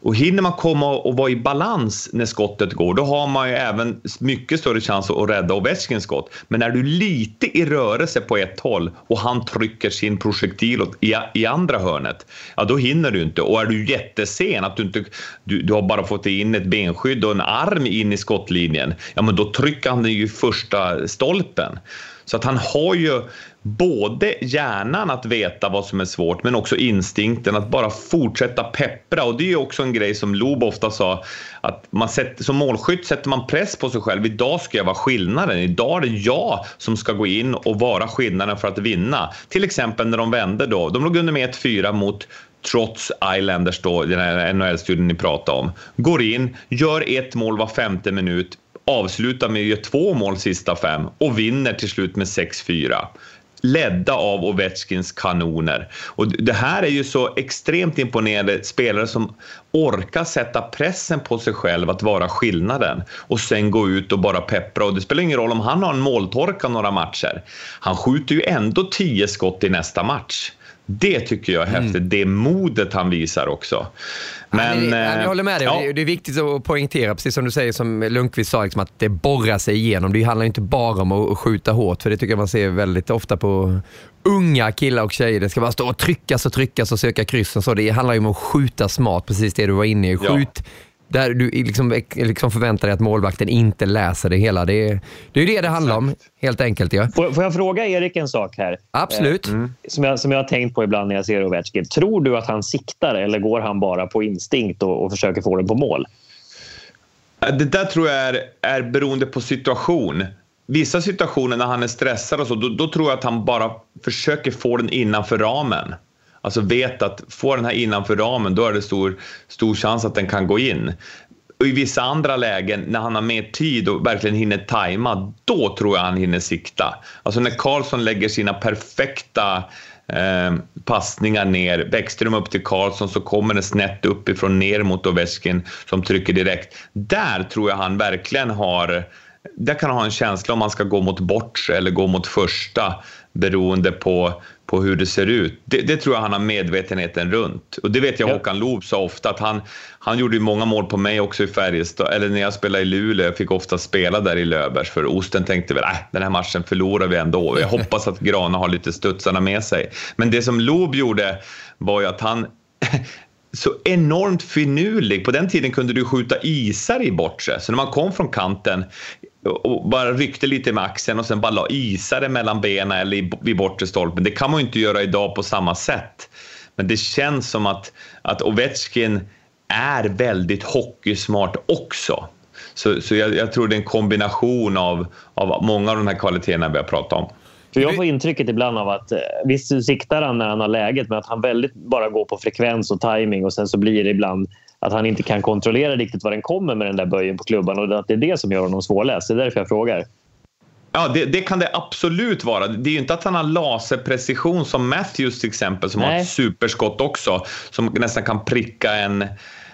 Och hinner man komma och vara i balans när skottet går, då har man ju även mycket större chans att rädda Ovechkins skott. Men när du lite i rörelse på ett håll och han trycker sin projektil i, i andra hörnet, ja då hinner du inte. Och är du jättesen, att du inte du, du har bara fått in ett benskydd och en arm in i skottlinjen, ja men då trycker han ju första stolpen. Så att han har ju både hjärnan att veta vad som är svårt, men också instinkten att bara fortsätta peppra. Och det är ju också en grej som Lob ofta sa, att man sätter, som målskytt sätter man press på sig själv. Idag ska jag vara skillnaden. Idag är det jag som ska gå in och vara skillnaden för att vinna. Till exempel när de vände då. De låg under med ett fyra mot trots Islanders då, den här N H L-studien ni pratade om. Går in, gör ett mål var femte minut, avslutar med att göra två mål sista fem och vinner till slut med sex fyra. Ledda av Ovechkins kanoner. Och det här är ju så extremt imponerande spelare som orkar sätta pressen på sig själv att vara skillnaden och sen gå ut och bara peppra. Och det spelar ingen roll om han har en måltorka några matcher. Han skjuter ju ändå tio skott i nästa match. Det tycker jag är häftigt. Mm. Det modet han visar också. Men, ja, det, jag håller med dig. Ja. Det är viktigt att poängtera, precis som du säger, som Lundqvist sa, liksom, att det borrar sig igenom. Det handlar inte bara om att skjuta hårt, för det tycker jag man ser väldigt ofta på unga killar och tjejer. Det ska bara stå och tryckas och tryckas och söka kryssen. Så det handlar ju om att skjuta smart, precis det du var inne i. Skjut ja. Där du liksom, liksom förväntar dig att målvakten inte läser det hela. Det är, det är det det handlar om, helt enkelt. Ja. Får, får jag fråga Erik en sak här? Absolut. Eh, mm. som, jag, som jag har tänkt på ibland när jag ser Ovechkin. Tror du att han siktar eller går han bara på instinkt och, och försöker få den på mål? Det där tror jag är, är beroende på situation. Vissa situationer när han är stressad och så, då, då tror jag att han bara försöker få den innanför ramen. Alltså vet att få den här innanför ramen, då är det stor, stor chans att den kan gå in. Och i vissa andra lägen, när han har mer tid och verkligen hinner tajma, då tror jag han hinner sikta. Alltså när Karlsson lägger sina perfekta eh, passningar ner, Bäckström upp till Karlsson, så kommer det snett uppifrån ner mot Ovechkin som trycker direkt. Där tror jag han verkligen har... Där kan han ha en känsla om man ska gå mot bort eller gå mot första, beroende på, på hur det ser ut. Det, det tror jag han har medvetenheten runt. Och det vet jag, ja. Håkan Loob så ofta att han, han gjorde ju många mål på mig också i Färjestad. Eller när jag spelade i Luleå, jag fick ofta spela där i Löfbergs. För Osten tänkte väl, äh, den här matchen förlorar vi ändå. Jag hoppas att Grana har lite studsarna med sig. Men det som Loob gjorde var ju att han... så enormt finurlig. På den tiden kunde du skjuta isar i bortre. Så när man kom från kanten och bara ryckte lite med axeln och sen bara la isare mellan benen eller vid bortre stolpen. Det kan man ju inte göra idag på samma sätt. Men det känns som att, att Ovechkin är väldigt hockeysmart också. Så, så jag, jag tror det är en kombination av, av många av de här kvaliteterna vi har pratat om. För jag får intrycket ibland av att visst siktar han när han har läget, men att han väldigt bara går på frekvens och timing, och sen så blir det ibland att han inte kan kontrollera riktigt vad den kommer med den där böjen på klubban, och att det är det som gör honom svårläst. Det är därför jag frågar. Ja, det, det kan det absolut vara. Det är ju inte att han har laserprecision som Matthews till exempel, som Nej. har ett superskott också, som nästan kan pricka en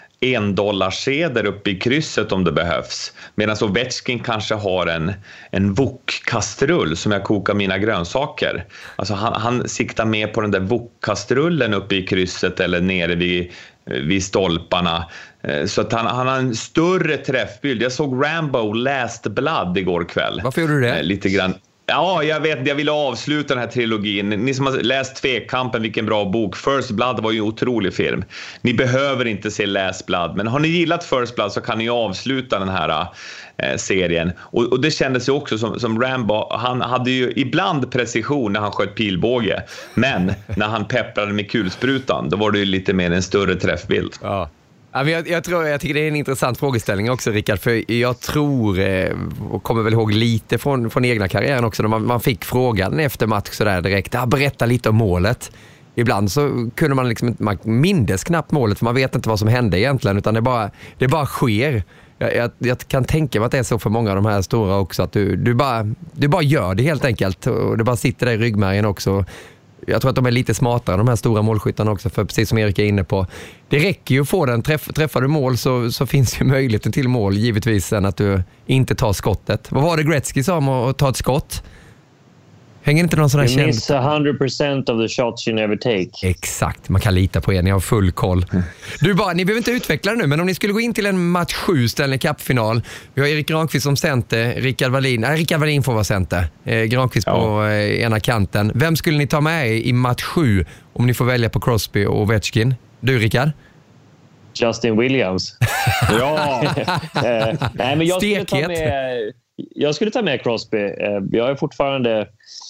en dollarsedel uppe i krysset om det behövs. Medan Ovechkin kanske har en, en wok-kastrull som jag kokar mina grönsaker. Alltså han, han siktar mer på den där wok-kastrullen uppe i krysset eller nere vid, vid stolparna. Så att han, han har en större träffbild. Jag såg Rambo Last Blood igår kväll. Varför gjorde du det? Lite grann. Ja, jag vet, jag ville avsluta den här trilogin. Ni som har läst Tvekkampen, vilken bra bok. First Blood var ju en otrolig film. Ni behöver inte se Last Blood, men har ni gillat First Blood så kan ni avsluta den här eh, serien. Och, och det kändes ju också som, som Rambo, han hade ju ibland precision när han sköt pilbåge. Men när han pepprade med kulsprutan, då var det ju lite mer en större träffbild. Ja. Ja, men jag, jag, tror, jag tycker det är en intressant frågeställning också, Rickard, för jag tror, och kommer väl ihåg lite från, från egna karriären också, när man, man fick frågan efter match så där direkt, ah, berätta lite om målet. Ibland så kunde man liksom inte, man mindes knappt målet, för man vet inte vad som hände egentligen, utan det bara, det bara sker. Jag, jag, jag kan tänka mig att det är så för många av de här stora också, att du, du, bara, du bara gör det helt enkelt, och det bara sitter där i ryggmärgen också. Jag tror att de är lite smartare, de här stora målskyttarna också, för precis som Erik är inne på, det räcker ju att få den, träff, träffar du mål så, så finns ju möjligheten till mål, givetvis, än att du inte tar skottet. Vad var det Gretzky sa om att ta ett skott? Hänger inte någon sån här you känd... miss one hundred percent of the shots you never take. Exakt, man kan lita på er, ni har full koll. Du bara, ni behöver inte utveckla det nu, men om ni skulle gå in till en match sju Stanley Cup-final. Vi har Erik Granqvist som center, Rickard Wallin, nej Rickard Wallin får vara center. Eh, Granqvist ja. på eh, ena kanten. Vem skulle ni ta med i match sju om ni får välja på Crosby och Ovechkin? Du Rickard? Justin Williams. Ja. eh, nej, men jag skulle ta med jag skulle ta med Crosby. Eh, jag är fortfarande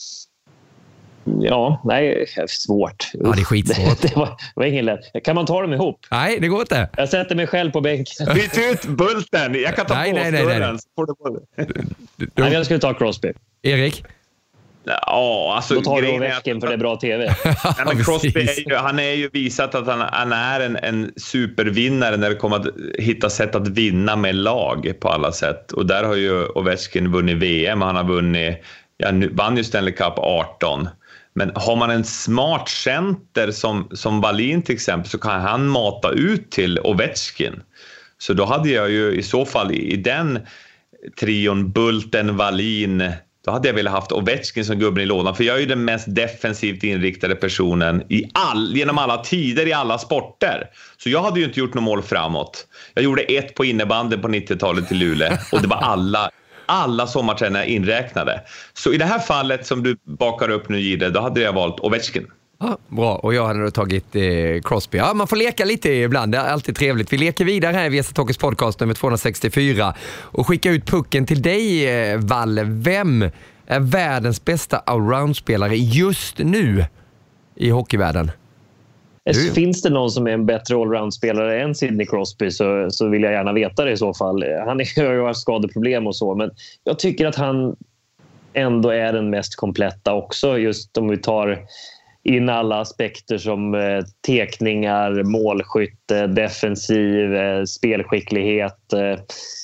Ja, nej, svårt. Ja, det är skitsvårt. Det, det, var, det var ingen lätt. Kan man ta dem ihop? Nej, det går inte. Jag sätter mig själv på bänken. Byt ut Bulten. Jag kan ta nej, på nej, nej, nej. Du, du, nej, jag skulle ta Crosby. Erik? Ja, alltså då tar du Ovechkin för det är bra tv. Nej, men Crosby är ju, han är ju visat att han, han är en, en supervinnare när det kommer att hitta sätt att vinna med lag på alla sätt. Och där har ju Ovechkin vunnit V M. Han har vunnit, ja, nu, vann ju Stanley Cup arton. Men har man en smart center som, som Wallin till exempel, så kan han mata ut till Ovechkin. Så då hade jag ju i så fall i, i den trion Bulten, Wallin, då hade jag velat haft Ovechkin som gubben i lådan. För jag är ju den mest defensivt inriktade personen i all, genom alla tider i alla sporter. Så jag hade ju inte gjort något mål framåt. Jag gjorde ett på innebanden på nittiotalet i Luleå. Och det var alla... alla sommartränare inräknade. Så i det här fallet som du bakar upp nu, Gide, då hade jag valt Ovechkin. Ja, bra, och jag hade då tagit eh, Crosby. Ja, man får leka lite ibland, det är alltid trevligt. Vi leker vidare här i V S Talkers podcast nummer tvåhundrasextiofyra och skicka ut pucken till dig, eh, Valle. Vem är världens bästa allround-spelare just nu i hockeyvärlden? Du. Finns det någon som är en bättre allround-spelare än Sidney Crosby så, så vill jag gärna veta det i så fall. Han har ju haft skadeproblem och så, men jag tycker att han ändå är den mest kompletta också. Just om vi tar in alla aspekter som eh, tekningar, målskytte, defensiv, eh, spelskicklighet. Eh,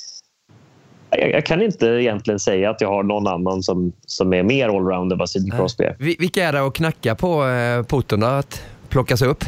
jag, jag kan inte egentligen säga att jag har någon annan som, som är mer allround än vad Sidney Crosby är. Vilka är det att knacka på eh, porten då, att plockas upp?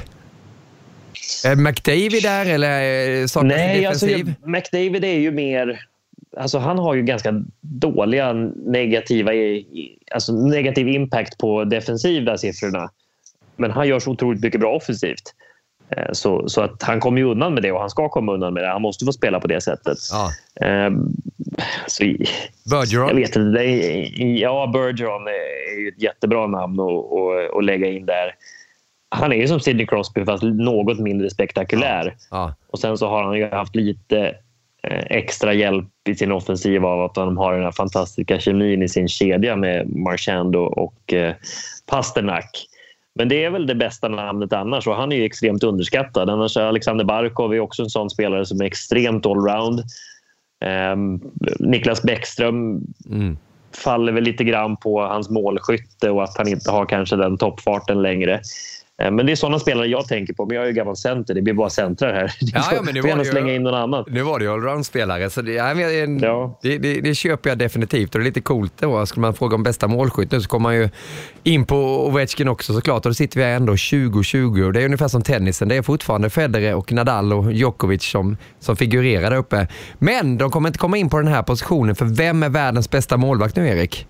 Är McDavid där eller saknas Nej, defensiv? alltså, McDavid är ju mer... Alltså, han har ju ganska dåliga negativa, alltså, negativ impact på defensiva siffrorna. Men han gör så otroligt mycket bra offensivt. Så, så att han kommer ju undan med det och han ska komma undan med det. Han måste få spela på det sättet. Ja. Um, så, Bergeron? Jag vet inte. Det är, ja, Bergeron är ju ett jättebra namn att, att, att lägga in där. Han är ju som Sidney Crosby fast något mindre spektakulär. Ja. Ja. Och sen så har han ju haft lite extra hjälp i sin offensiv av att de har den här fantastiska kemin i sin kedja med Marchand och eh, Pasternak. Men det är väl det bästa namnet annars och han är ju extremt underskattad. Annars är Alexander Barkov är också en sån spelare som är extremt allround. Eh, Niklas Bäckström mm. faller väl lite grann på hans målskytte och att han inte har kanske den toppfarten längre. Men det är sådana spelare jag tänker på. Men jag är ju gammal center. Det blir bara centrar här. Ja, ja, men det var ju, slänga in någon annan. Nu var det ju allround-spelare. Så det, ja, men, ja. det, det, det köper jag definitivt. Och det är lite coolt då. Skulle man fråga om bästa målskytt nu så kommer man ju in på Ovechkin också såklart. Och då sitter vi ändå tjugo tjugo. Och det är ungefär som tennisen. Det är fortfarande Federer och Nadal och Djokovic som, som figurerar där uppe. Men de kommer inte komma in på den här positionen. För vem är världens bästa målvakt nu, Erik?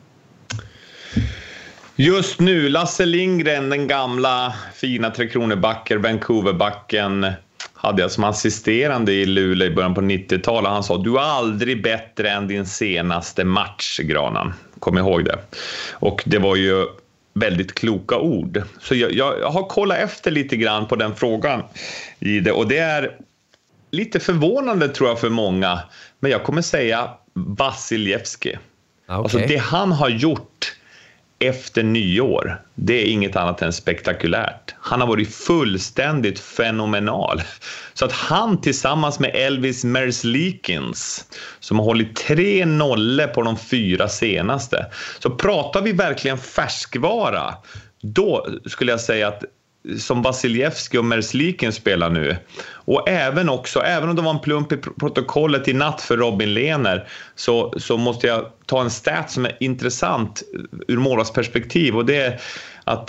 Just nu, Lasse Lindgren, den gamla fina Tre Kronor-backer, Vancouver-backen, hade jag som assisterande i Luleå i början på nittiotalet. Han sa, du är aldrig bättre än din senaste match, Granan. Kom ihåg det. Och det var ju väldigt kloka ord. Så jag, jag har kollat efter lite grann på den frågan. Och det är lite förvånande tror jag för många. Men jag kommer säga Vasilevski. Okay. Alltså det han har gjort efter nyår, det är inget annat än spektakulärt. Han har varit fullständigt fenomenal. Så att han tillsammans med Elvis Merzlikins, som har hållit tre nollor på de fyra senaste. Så pratar vi verkligen färskvara, då skulle jag säga att som Vasilevski och Merzlikins spelar nu. Och även också, även om det var en plump i protokollet i natt för Robin Lehner, så, så måste jag ta en stat som är intressant ur målvaktsperspektiv. Och det är att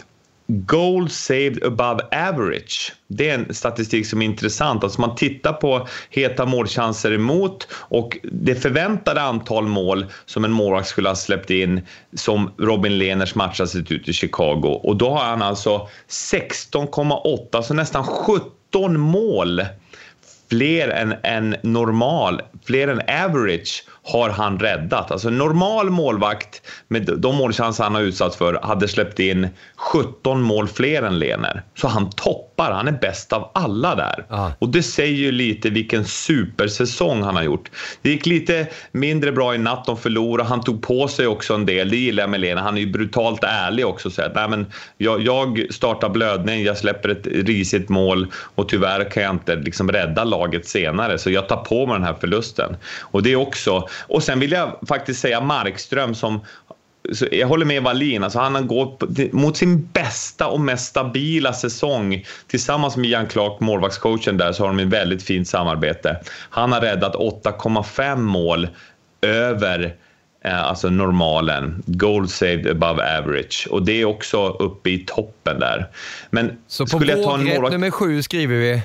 goals saved above average. Det är en statistik som är intressant. Alltså man tittar på heta målchanser emot och det förväntade antal mål som en målvakt skulle ha släppt in som Robin Lehners match har sett ut i Chicago. Och då har han alltså sexton komma åtta, så nästan sjutton mål fler än en normal, fler än average har han räddat. Alltså en normal målvakt med de målchanser han har utsatt för hade släppt in sjutton mål fler än Lehner. Så han toppar, han är bäst av alla där. Ah. Och det säger ju lite vilken supersäsong han har gjort. Det gick lite mindre bra i natt, de förlorade. Han tog på sig också en del, det gillar jag med Lehner. Han är ju brutalt ärlig också. Så att, nej, men jag, jag startar blödning, jag släpper ett risigt mål och tyvärr kan jag inte liksom rädda laget senare. Så jag tar på mig den här förlusten. Och det är också... Och sen vill jag faktiskt säga Markström som, så jag håller med Wallin, alltså han har gått mot sin bästa och mest stabila säsong tillsammans med Jan Clark, målvaktscoachen där, så har de ett väldigt fint samarbete. Han har räddat åtta komma fem mål över eh, alltså normalen, goal saved above average, och det är också uppe i toppen där. Men så på skulle jag ta en målvakt... nummer sju skriver vi.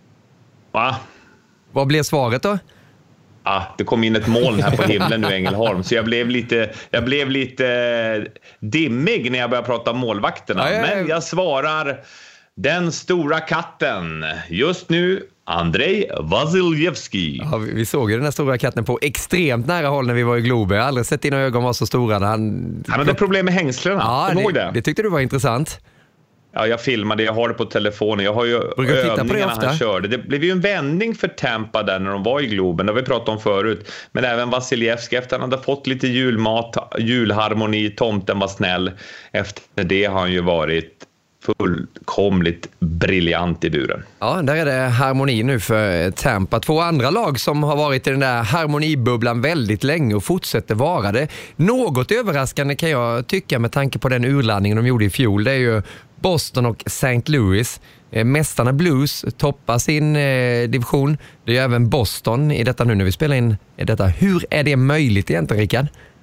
Va? Vad blev svaret då? Ah, det kom in ett moln här på himlen nu, Ängelholm. Så jag blev lite, jag blev lite dimmig när jag började prata om målvakterna. Ja, ja, ja. Men jag svarar den stora katten. Just nu Andrei Vasilevski. Ja, vi såg ju den här stora katten på extremt nära håll när vi var i Globe. Jag har aldrig sett dina ögon vara så stora. När han... han hade problem med hängslena. Ja, det, det. det tyckte du var intressant. Ja, jag filmade, jag har det på telefonen. Jag har ju övningarna han körde. Det blev ju en vändning för Tampa där när de var i Globen. Det har vi pratat om förut. Men även Vasilevski, efter han hade fått lite julmat, julharmoni, tomten var snäll. Efter det har han ju varit fullkomligt briljant i buren. Ja, där är det harmoni nu för Tampa. Två andra lag som har varit i den där harmonibubblan väldigt länge och fortsätter vara det. Något överraskande kan jag tycka med tanke på den urladdningen de gjorde i fjol. Det är ju Boston och Saint Louis. Mästarna Blues toppar sin eh, division. Det är ju även Boston i detta nu när vi spelar in detta. Hur är det möjligt egentligen, Rickard?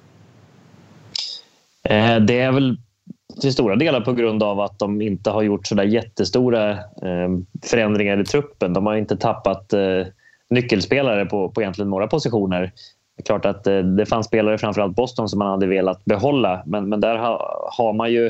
Eh, det är väl till stora delar på grund av att de inte har gjort sådär jättestora eh, förändringar i truppen. De har inte tappat eh, nyckelspelare på, på egentligen några positioner. Det är klart att eh, det fanns spelare framförallt Boston som man hade velat behålla. Men, men där ha, har man ju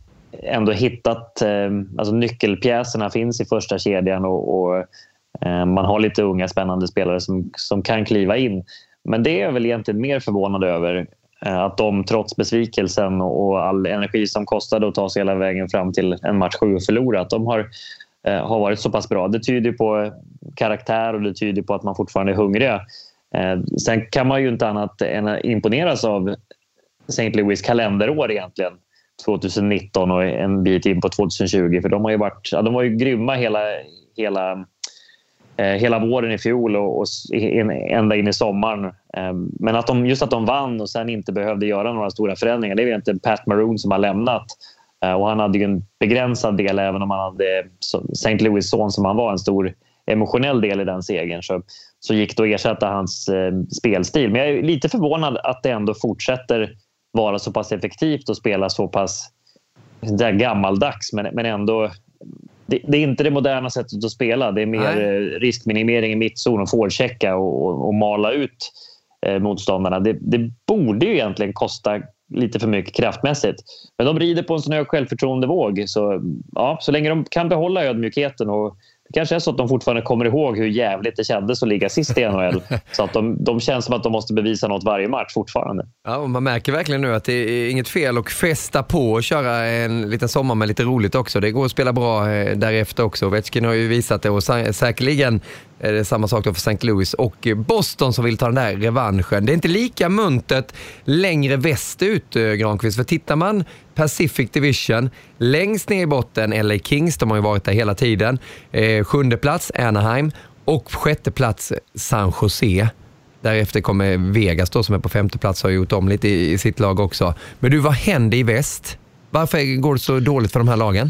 ändå hittat, eh, alltså nyckelpjäserna finns i första kedjan och, och eh, man har lite unga spännande spelare som, som kan kliva in. Men det är väl egentligen mer förvånande över eh, att de trots besvikelsen och, och all energi som kostade att ta sig hela vägen fram till en match sju och förlora, att de har, eh, har varit så pass bra. Det tyder på karaktär och det tyder på att man fortfarande är hungriga. Eh, sen kan man ju inte annat än imponeras av Saint Louis kalenderår egentligen. tjugonitton och en bit in på tjugotjugo, för de har ju varit, ja, de var ju grymma hela hela eh, hela våren i fjol och, och in, ända in i sommaren. Eh, men att de just att de vann och sen inte behövde göra några stora förändringar, det är egentligen Pat Maroon som har lämnat. Eh, och han hade ju en begränsad del, även om han hade Saint Louis son som han var, en stor emotionell del i den segern, så så gick det att ersätta hans eh, spelstil. Men jag är lite förvånad att det ändå fortsätter vara så pass effektivt och spela så pass där gammaldags, men, men ändå det, det är inte det moderna sättet att spela. Det är mer Nej. riskminimering i mittzon och forechecka och, och, och mala ut eh, motståndarna. Det, det borde ju egentligen kosta lite för mycket kraftmässigt, men de rider på en sån här självförtroendevåg, så ja, så länge de kan behålla ödmjukheten, och det kanske är så att de fortfarande kommer ihåg hur jävligt det kändes att ligga sist i N H L. Så att de, de känns som att de måste bevisa något varje match fortfarande. Ja, och man märker verkligen nu att det är inget fel att festa på och köra en liten sommar med lite roligt också. Det går att spela bra eh, därefter också. Ovechkin har ju visat det, och sä- säkerligen är det samma sak då för Saint Louis och Boston som vill ta den där revanschen. Det är inte lika muntet längre västut, eh, Granqvist. För tittar man Pacific Division, längst ner i botten L A Kings, de har ju varit där hela tiden. Eh, sjunde plats Anaheim och sjätte plats San Jose. Därefter kommer Vegas då, som är på femte plats, har gjort om lite i, i sitt lag också. Men du, vad händer i väst? Varför går det så dåligt för de här lagen?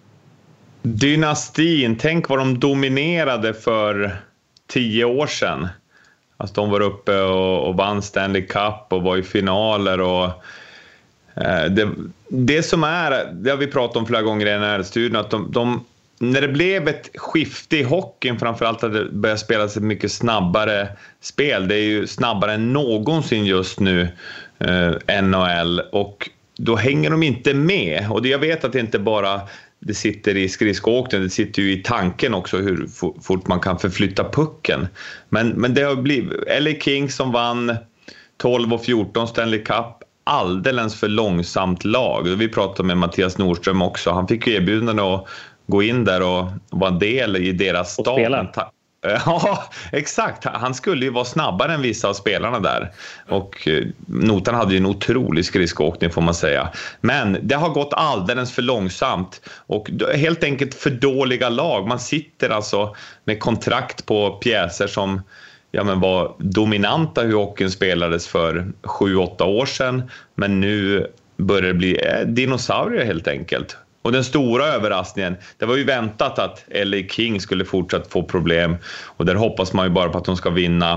Dynastin, tänk vad de dominerade för tio år sedan. Alltså de var uppe och, och vann Stanley Cup och var i finaler och eh, det, det som är, det har vi pratat om flera gånger i den här studien, att de, de, när det blev ett skifte i hockeyn, framförallt att det började spelas ett mycket snabbare spel, det är ju snabbare än någonsin just nu, eh, N H L, och då hänger de inte med. Och det, jag vet att det inte bara det sitter i skridskoåkningen, det sitter ju i tanken också hur fort man kan förflytta pucken. Men, men det har blivit L A Kings som vann tolv och fjorton Stanley Cup, alldeles för långsamt lag. Vi pratade med Mattias Nordström också. Han fick ju erbjudande att gå in där och vara en del i deras stad. Ja, exakt. Han skulle ju vara snabbare än vissa av spelarna där. Och Notan hade ju en otrolig skridskoåkning, får man säga. Men det har gått alldeles för långsamt. Och helt enkelt för dåliga lag. Man sitter alltså med kontrakt på pjäser som ja, men var dominanta hur hockeyn spelades för sju åtta år sedan. Men nu börjar det bli dinosaurier helt enkelt. Och den stora överraskningen, det var ju väntat att L A King skulle fortsatt få problem. Och där hoppas man ju bara på att de ska vinna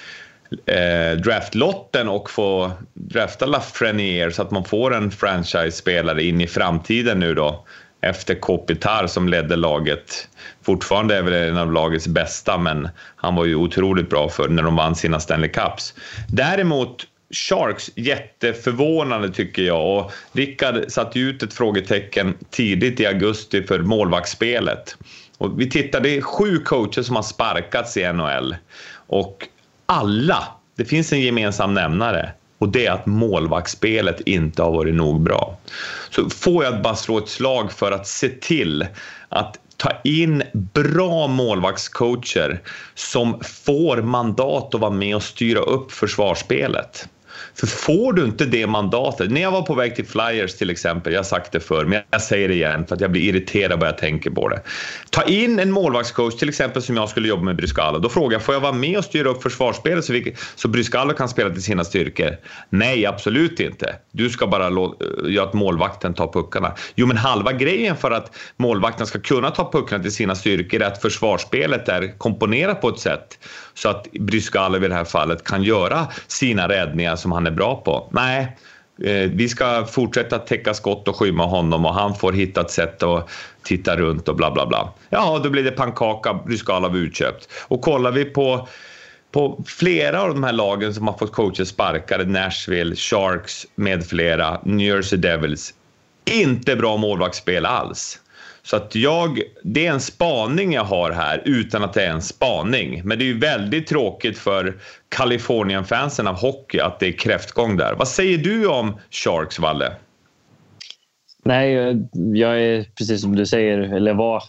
eh, draftlotten och få drafta Lafreniere så att man får en franchise-spelare in i framtiden nu då. Efter Kopitar som ledde laget. Fortfarande är väl en av lagets bästa, men han var ju otroligt bra för när de vann sina Stanley Cups. Däremot Sharks jätteförvånande tycker jag, och Rickard satte ut ett frågetecken tidigt i augusti för målvaktsspelet. Och vi tittade, det är sju coacher som har sparkats i N H L och alla, det finns en gemensam nämnare, och det är att målvaktsspelet inte har varit nog bra. Så får jag bara slå ett slag för att se till att ta in bra målvaktscoacher som får mandat att vara med och styra upp försvarsspelet. För får du inte det mandatet, när jag var på väg till Flyers till exempel, jag har sagt det förr, men jag säger det igen för att jag blir irriterad bara jag tänker på det. Ta in en målvaktscoach till exempel som jag skulle jobba med Bryscalo. Då frågar jag, får jag vara med och styra upp försvarsspelet så, vi, så Bryscalo kan spela till sina styrkor? Nej, absolut inte. Du ska bara låta, göra att målvakten tar puckarna. Jo, men halva grejen för att målvakten ska kunna ta puckarna till sina styrkor är att försvarsspelet är komponerat på ett sätt så att Bryscalo i det här fallet kan göra sina räddningar som han är bra på. Nej, eh, vi ska fortsätta täcka skott och skymma honom och han får hitta ett sätt att titta runt och bla bla bla. Ja, då blir det pannkaka, Bryscalo har utköpt. Och kollar vi på, på flera av de här lagen som har fått coacher sparkade, Nashville, Sharks med flera, New Jersey Devils, inte bra målvaktsspel alls. Så att jag, det är en spaning jag har här utan att det är en spaning. Men det är ju väldigt tråkigt för Kalifornien-fansen av hockey att det är kräftgång där. Vad säger du om Sharks, Valle? Nej, jag är precis som du säger, eller var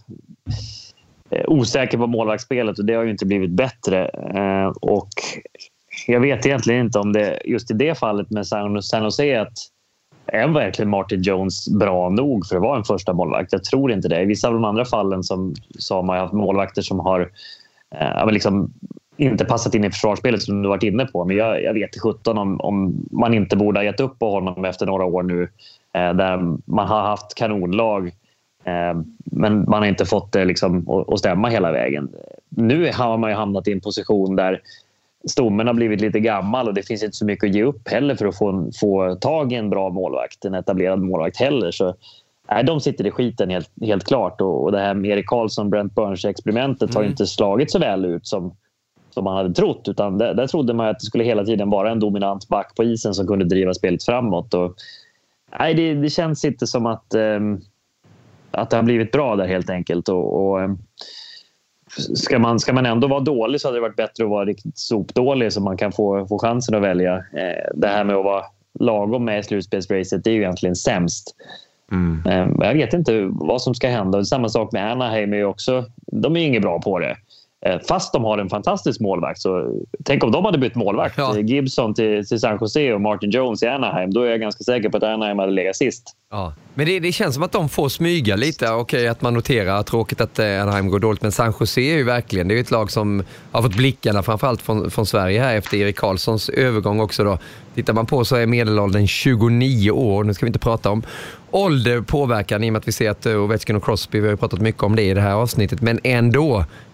osäker på målvaktsspelet och det har ju inte blivit bättre. Och jag vet egentligen inte om det just i det fallet med San Jose att är verkligen Martin Jones bra nog för att vara en första målvakt? Jag tror inte det. I vissa av de andra fallen som, så har man haft målvakter som har eh, liksom inte passat in i försvarsspelet som du varit inne på. Men jag, jag vet sjutton om, om man inte borde ha gett upp på honom efter några år nu. Eh, där man har haft kanonlag eh, men man har inte fått det liksom att, att stämma hela vägen. Nu har man ju hamnat i en position där stommen har blivit lite gammal och det finns inte så mycket att ge upp heller för att få, få tag i en bra målvakt, en etablerad målvakt heller. Så nej, de sitter i skiten helt, helt klart. Och, och det här med Erik Karlsson, Brent Burns-experimentet mm. har inte slagit så väl ut som, som man hade trott. Utan där, där trodde man att det skulle hela tiden vara en dominant back på isen som kunde driva spelet framåt. Och, nej, det, det känns inte som att, um, att det har blivit bra där helt enkelt. Och... och um, Ska man, ska man ändå vara dålig så hade det varit bättre att vara riktigt sopdålig så man kan få, få chansen att välja. Eh, det här med att vara lagom med i slutspelsracet, det är ju egentligen sämst. Mm. Eh, jag vet inte vad som ska hända. Samma sak med Anaheim är ju också, de är inget bra på det. Eh, fast de har en fantastisk målvakt. Så tänk om de hade bytt målvakt. Ja. Gibson till, till San Jose och Martin Jones i Anaheim. Då är jag ganska säker på att Anaheim hade legat sist. Ja. Men det, det känns som att de får smyga lite. Okej, att man noterar tråkigt att Anaheim går dåligt. Men San Jose är ju verkligen, det är ju ett lag som har fått blickarna framförallt från, från Sverige här efter Erik Karlssons övergång också då. Tittar man på så är medelåldern tjugonio år. Nu ska vi inte prata om ålder påverkan i och med att vi ser att Ovechkin och Crosby, vi har ju pratat mycket om det i det här avsnittet. Men ändå,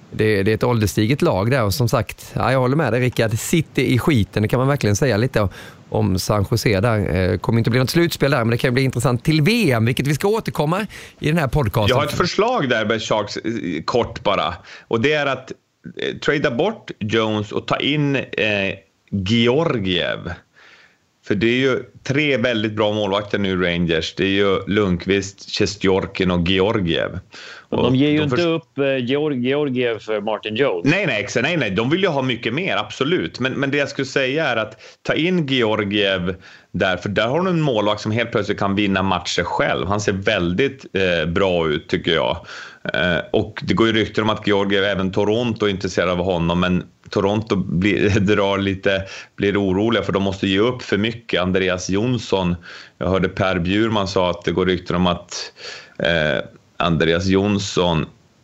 Det, det är ett ålderstiget lag där och som sagt, ja, jag håller med dig Rickard, sitter i skiten, det kan man verkligen säga lite om San Jose där. Kommer inte bli något slutspel där, men det kan bli intressant till V M, vilket vi ska återkomma i den här podcasten. Jag har ett förslag där med Sharks, kort bara, och det är att eh, trada bort Jones och ta in eh, Georgiev. För det är ju tre väldigt bra målvakter nu Rangers. Det är ju Lundqvist, Sjestjorkin och Georgiev. Och de ger ju inte för... upp eh, Georg, Georgiev för Martin Jones. Nej, nej, nej, nej. De vill ju ha mycket mer, absolut. Men, men det jag skulle säga är att ta in Georgiev där. För där har du en målvakt som helt plötsligt kan vinna matcher själv. Han ser väldigt eh, bra ut tycker jag. Eh, och det går ju rykten om att Georgiev, även Toronto, är intresserad av honom. Men Toronto blir, drar lite, blir oroliga för de måste ge upp för mycket. Andreas Jonsson, jag hörde Per Bjurman sa att det går rykten om att eh, Andreas Jonsson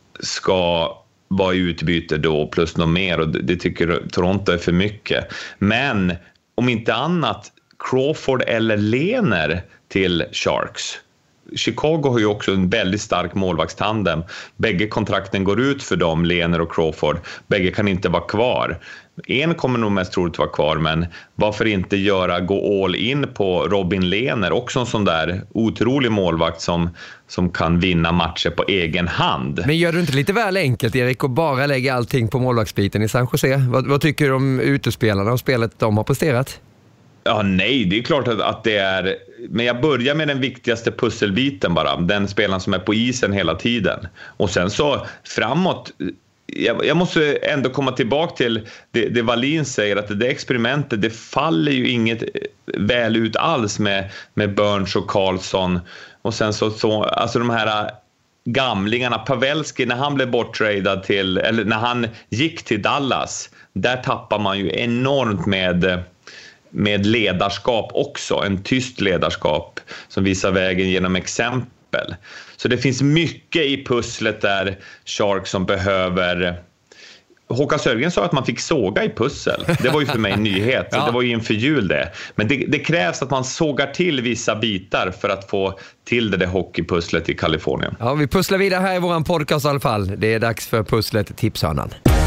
ska vara i utbyte då plus något mer, och det, det tycker Toronto är för mycket. Men om inte annat, Crawford eller Lehner till Sharks. Chicago har ju också en väldigt stark målvaktstandem. Bägge kontrakten går ut för dem, Lehner och Crawford. Bägge kan inte vara kvar. En kommer nog mest troligt vara kvar, men varför inte göra gå all in på Robin Lehner, också en sån där otrolig målvakt som, som kan vinna matcher på egen hand. Men gör du inte lite väl enkelt, Erik, och bara lägga allting på målvaktsbiten i San Jose? Vad, vad tycker du om utespelarna och spelet de har presterat? Ja, nej, det är klart att, att det är... Men jag börjar med den viktigaste pusselbiten bara. Den spelaren som är på isen hela tiden. Och sen så framåt... Jag, jag måste ändå komma tillbaka till det, det Wallin säger, att det där experimentet, det faller ju inget väl ut alls med, med Burns och Karlsson. Och sen så, så alltså de här gamlingarna, Pavelski, när han blev borttradad till, eller när han gick till Dallas, där tappar man ju enormt med, med ledarskap också, en tyst ledarskap som visar vägen genom exempel. Så det finns mycket i pusslet där Sharks som behöver... Håkan Sörgren sa att man fick såga i pussel. Det var ju för mig en nyhet. Ja. Det var ju inför jul det. Men det, det krävs att man sågar till vissa bitar för att få till det där hockeypusslet i Kalifornien. Ja, vi pusslar vidare här i våran podcast i alla fall. Det är dags för pusslet Tipshörnan.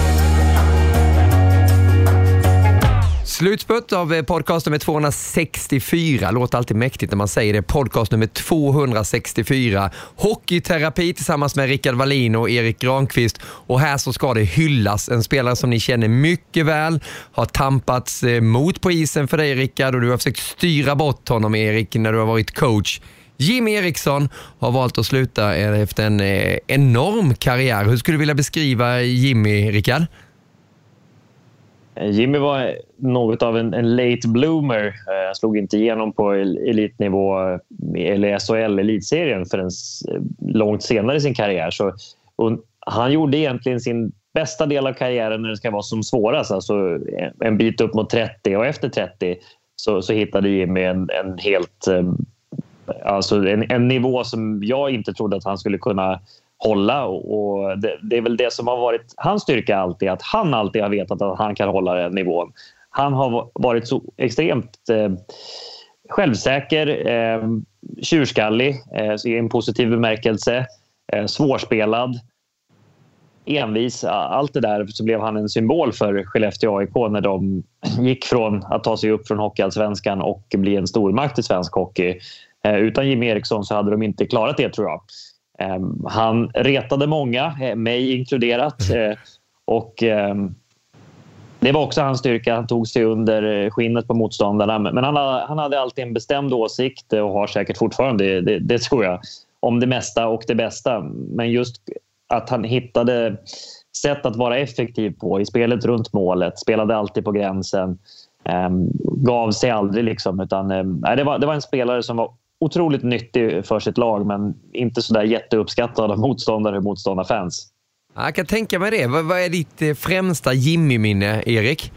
Slutspurt av podcast nummer tvåhundrasextiofyra. Låter alltid mäktigt när man säger det. Podcast nummer tvåhundrasextiofyra. Hockeyterapi tillsammans med Rickard Wallin och Erik Granqvist. Och här så ska det hyllas en spelare som ni känner mycket väl. Har tampats mot på isen för dig, Rickard. Och du har försökt styra bort honom, Erik, när du har varit coach. Jimmy Eriksson har valt att sluta efter en enorm karriär. Hur skulle du vilja beskriva Jimmy, Rickard? Jimmy var något av en, en late bloomer. Han slog inte igenom på elitnivå eller S H L-elitserien förrän långt senare i sin karriär. Så, och han gjorde egentligen sin bästa del av karriären när det ska vara som svårast. Alltså en bit upp mot trettio, och efter trettio så, så hittade Jimmy en, en helt... Alltså en, en nivå som jag inte trodde att han skulle kunna hålla, och det, det är väl det som har varit hans styrka alltid, att han alltid har vetat att han kan hålla den nivån. Han har varit så extremt eh, självsäker, eh, tjurskallig eh, i en positiv bemärkelse, eh, svårspelad, envis, allt det där, så blev han en symbol för Skellefteå A I K när de gick från att ta sig upp från Hockeyallsvenskan och bli en stormakt i svensk hockey. Eh, utan Jimmy Eriksson så hade de inte klarat det, tror jag. Um, han retade många, mig inkluderat, uh, och um, det var också hans styrka. Han tog sig under skinnet på motståndarna, men han, han hade alltid en bestämd åsikt, och har säkert fortfarande, det, det tror jag, om det mesta och det bästa. Men just att han hittade sätt att vara effektiv på i spelet runt målet, spelade alltid på gränsen, um, gav sig aldrig liksom, utan um, det, var, det var en spelare som var otroligt nyttig för sitt lag, men inte så där jätteuppskattad av motståndare och motståndarfans. Jag kan tänka mig det. Vad, vad är ditt främsta Jimmy-minne, Erik?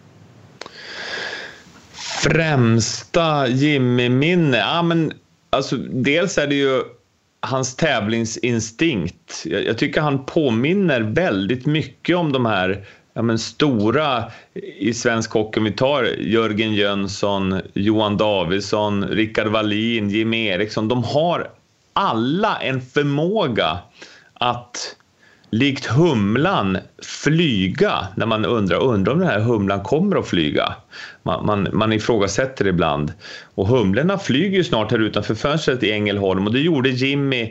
Främsta Jimmy-minne? Ja, men alltså, dels är det ju hans tävlingsinstinkt. Jag, jag tycker han påminner väldigt mycket om de här ja, men stora i svensk hockey. Vi tar Jörgen Jönsson, Johan Davidsson, Rickard Wallin, Jimmy Eriksson. De har alla en förmåga att likt humlan flyga när man undrar, undrar om den här humlan kommer att flyga. Man, man, man ifrågasätter ibland. Och humlorna flyger ju snart här utanför fönstret i Ängelholm, och det gjorde Jimmy.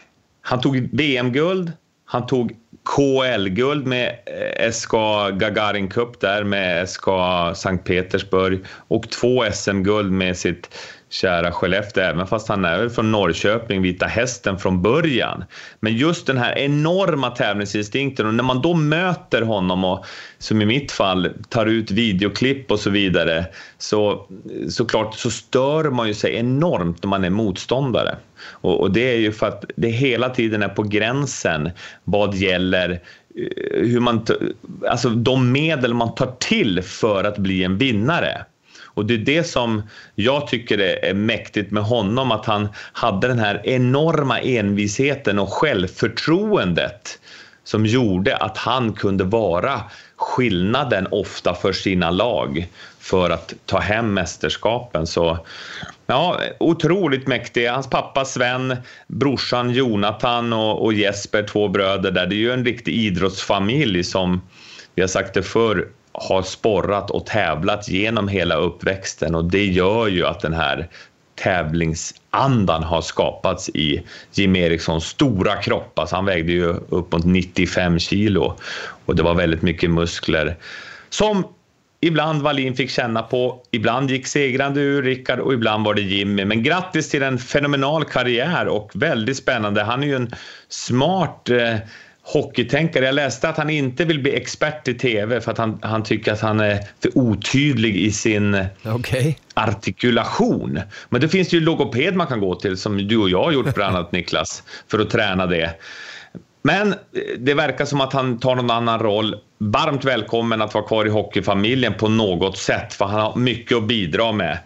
Han tog V M-guld, han tog K L-guld med S K Gagarin Cup där med S K Sankt Petersburg, och två S M-guld med sitt kära Skellefteå, även fast han är från Norrköping, Vita Hästen från början. Men just den här enorma tävlingsinstinkten, och när man då möter honom och som i mitt fall tar ut videoklipp och så vidare, så såklart så stör man ju sig enormt när man är motståndare. Och, och det är ju för att det hela tiden är på gränsen vad gäller hur man, alltså de medel man tar till för att bli en vinnare. Och det är det som jag tycker är mäktigt med honom, att han hade den här enorma envisheten och självförtroendet som gjorde att han kunde vara skillnaden ofta för sina lag för att ta hem mästerskapen. Så ja, otroligt mäktig. Hans pappa Sven, brorsan Jonathan och, och Jesper, två bröder där. Det är ju en riktig idrottsfamilj som, vi har sagt det förr, har sporrat och tävlat genom hela uppväxten, och det gör ju att den här tävlingsandan har skapats i Jim Erikssons stora kropp. Alltså han vägde ju upp mot nittiofem kilo och det var väldigt mycket muskler som ibland Wallin fick känna på. Ibland gick segrande ur Rickard och ibland var det Jimmy. Men grattis till en fenomenal karriär och väldigt spännande. Han är ju en smart eh, hockeytänkare. Jag läste att han inte vill bli expert i tv för att han, han tycker att han är för otydlig i sin okay. artikulation. Men det finns ju logoped man kan gå till, som du och jag har gjort bland annat, Niklas, för att träna det. Men det verkar som att han tar någon annan roll. Varmt välkommen att vara kvar i hockeyfamiljen på något sätt, för han har mycket att bidra med.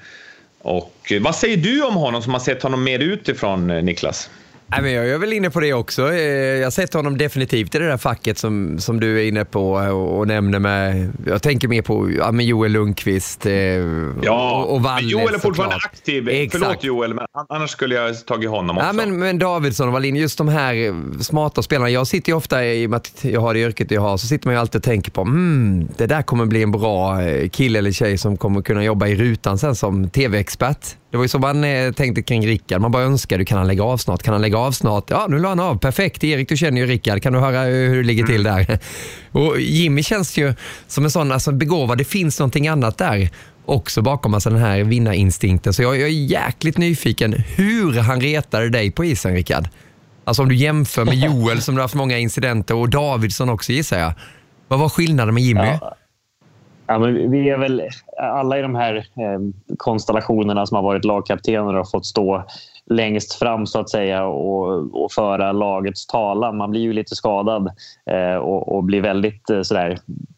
Och vad säger du om honom som har sett honom mer utifrån, Niklas? Nej, men jag är väl inne på det också. Jag har sett honom definitivt i det där facket som, som du är inne på och, och nämner med. Jag tänker mer på ja, med Joel Lundqvist eh, ja, och, och Valle. Men Joel är fortfarande såklart. aktiv. Exakt. Förlåt Joel, men annars skulle jag tagit honom också. Ja, men, men Davidsson och Wallin, just de här smarta spelarna. Jag sitter ju ofta, i och med att jag har det yrket jag har, så sitter man ju alltid och tänker på mm, det där kommer bli en bra kille eller tjej som kommer kunna jobba i rutan sen som tv-expert. Det var ju så man eh, tänkte kring Rickard. Man bara önskar, du kan han lägga av snart? Kan han lägga av snart? Ja, nu la han av. Perfekt. Erik, du känner ju Rickard. Kan du höra hur det ligger till där? Och Jimmy känns ju som en sån alltså, begåvad. Det finns någonting annat där också bakom alltså, den här vinnarinstinkten. Så jag, jag är jäkligt nyfiken hur han retade dig på isen, Rickard. Alltså om du jämför med Joel som du har haft många incidenter och Davidsson också, gissar jag. Vad var skillnaden med Jimmy? Ja. Ja, men vi är väl alla i de här eh, konstellationerna som har varit lagkaptener och fått stå längst fram så att säga och, och föra lagets talan. Man blir ju lite skadad eh, och, och blir väldigt eh, sådär,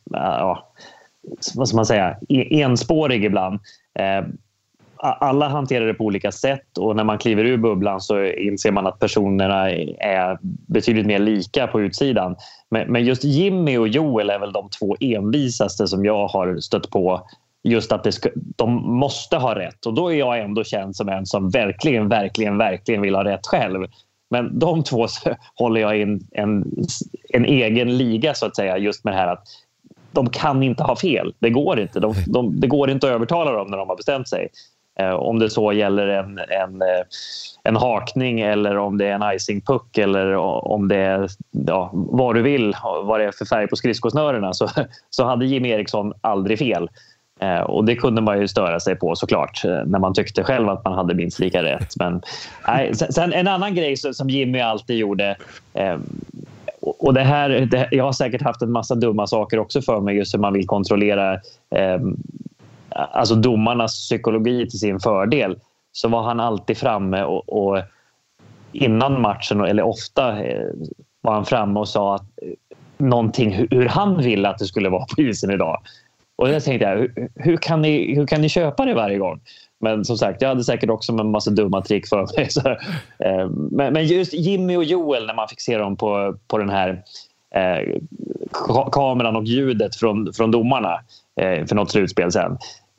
ja, vad ska man säga, enspårig ibland. Eh, alla hanterar det på olika sätt och när man kliver ur bubblan så inser man att personerna är betydligt mer lika på utsidan. Men just Jimmy och Joel är väl de två envisaste som jag har stött på. Just att det ska, de måste ha rätt. Och då är jag ändå känd som en som verkligen, verkligen, verkligen vill ha rätt själv. Men de två håller jag in en, en egen liga så att säga. Just med det här att de kan inte ha fel. Det går inte. De, de, det går inte att övertala dem när de har bestämt sig. Eh, om det så gäller en, en, en hakning eller om det är en icingpuck eller om det är ja, vad du vill, vad det är för färg på skridskosnörerna, så, så hade Jim Eriksson aldrig fel. Eh, och det kunde man ju störa sig på såklart eh, när man tyckte själv att man hade minst lika rätt. Men nej, sen, sen en annan grej så, som Jimmy alltid gjorde eh, och det här, det, jag har säkert haft en massa dumma saker också för mig just hur man vill kontrollera eh, alltså domarnas psykologi till sin fördel, så var han alltid framme och, och innan matchen eller ofta eh, var han framme och sa att någonting hur, hur han ville att det skulle vara på isen idag. Och jag tänkte jag, hur, hur, kan ni, hur kan ni köpa det varje gång? Men som sagt, jag hade säkert också en massa dumma trick för mig. Så, eh, men, men just Jimmy och Joel, när man fick se dem på, på den här eh, kameran och ljudet från, från domarna eh, för något slutspel sen.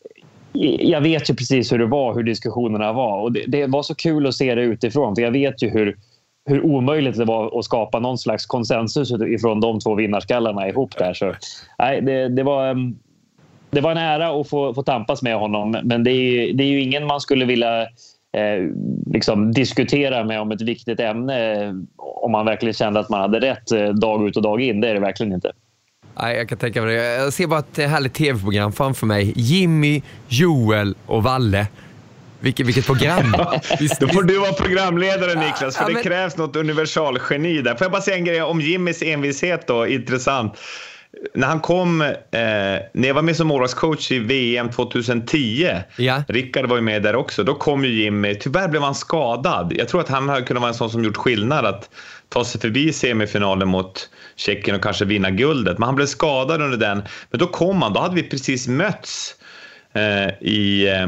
Jag vet ju precis hur det var, hur diskussionerna var. Och det, det var så kul att se det utifrån. För jag vet ju hur, hur omöjligt det var att skapa någon slags konsensus ifrån de två vinnarskallarna ihop där. Så, nej, det, det, var, det var en ära att få, få tampas med honom, men det är, det är ju ingen man skulle vilja eh, liksom diskutera med om ett viktigt ämne om man verkligen kände att man hade rätt dag ut och dag in. Det är det verkligen inte. Nej, jag kan tänka mig det. Jag ser bara ett härligt tv-program framför mig. Jimmy, Joel och Valle. Vilket, vilket program. Visst, då får du vara programledare, Niklas, för ja, men... det krävs något universalgeni där. Får jag bara säga en grej om Jimmys envishet då, intressant. När han kom, eh, när jag var med som målvaktscoach i V M tjugohundratio, ja. Rickard var ju med där också, då kom ju Jimmy, tyvärr blev han skadad. Jag tror att han hade kunnat vara en sån som gjort skillnad att ta sig förbi semifinalen mot Tjeckien och kanske vinna guldet. Men han blev skadad under den. Men då kom han, då hade vi precis mötts eh, i... Eh,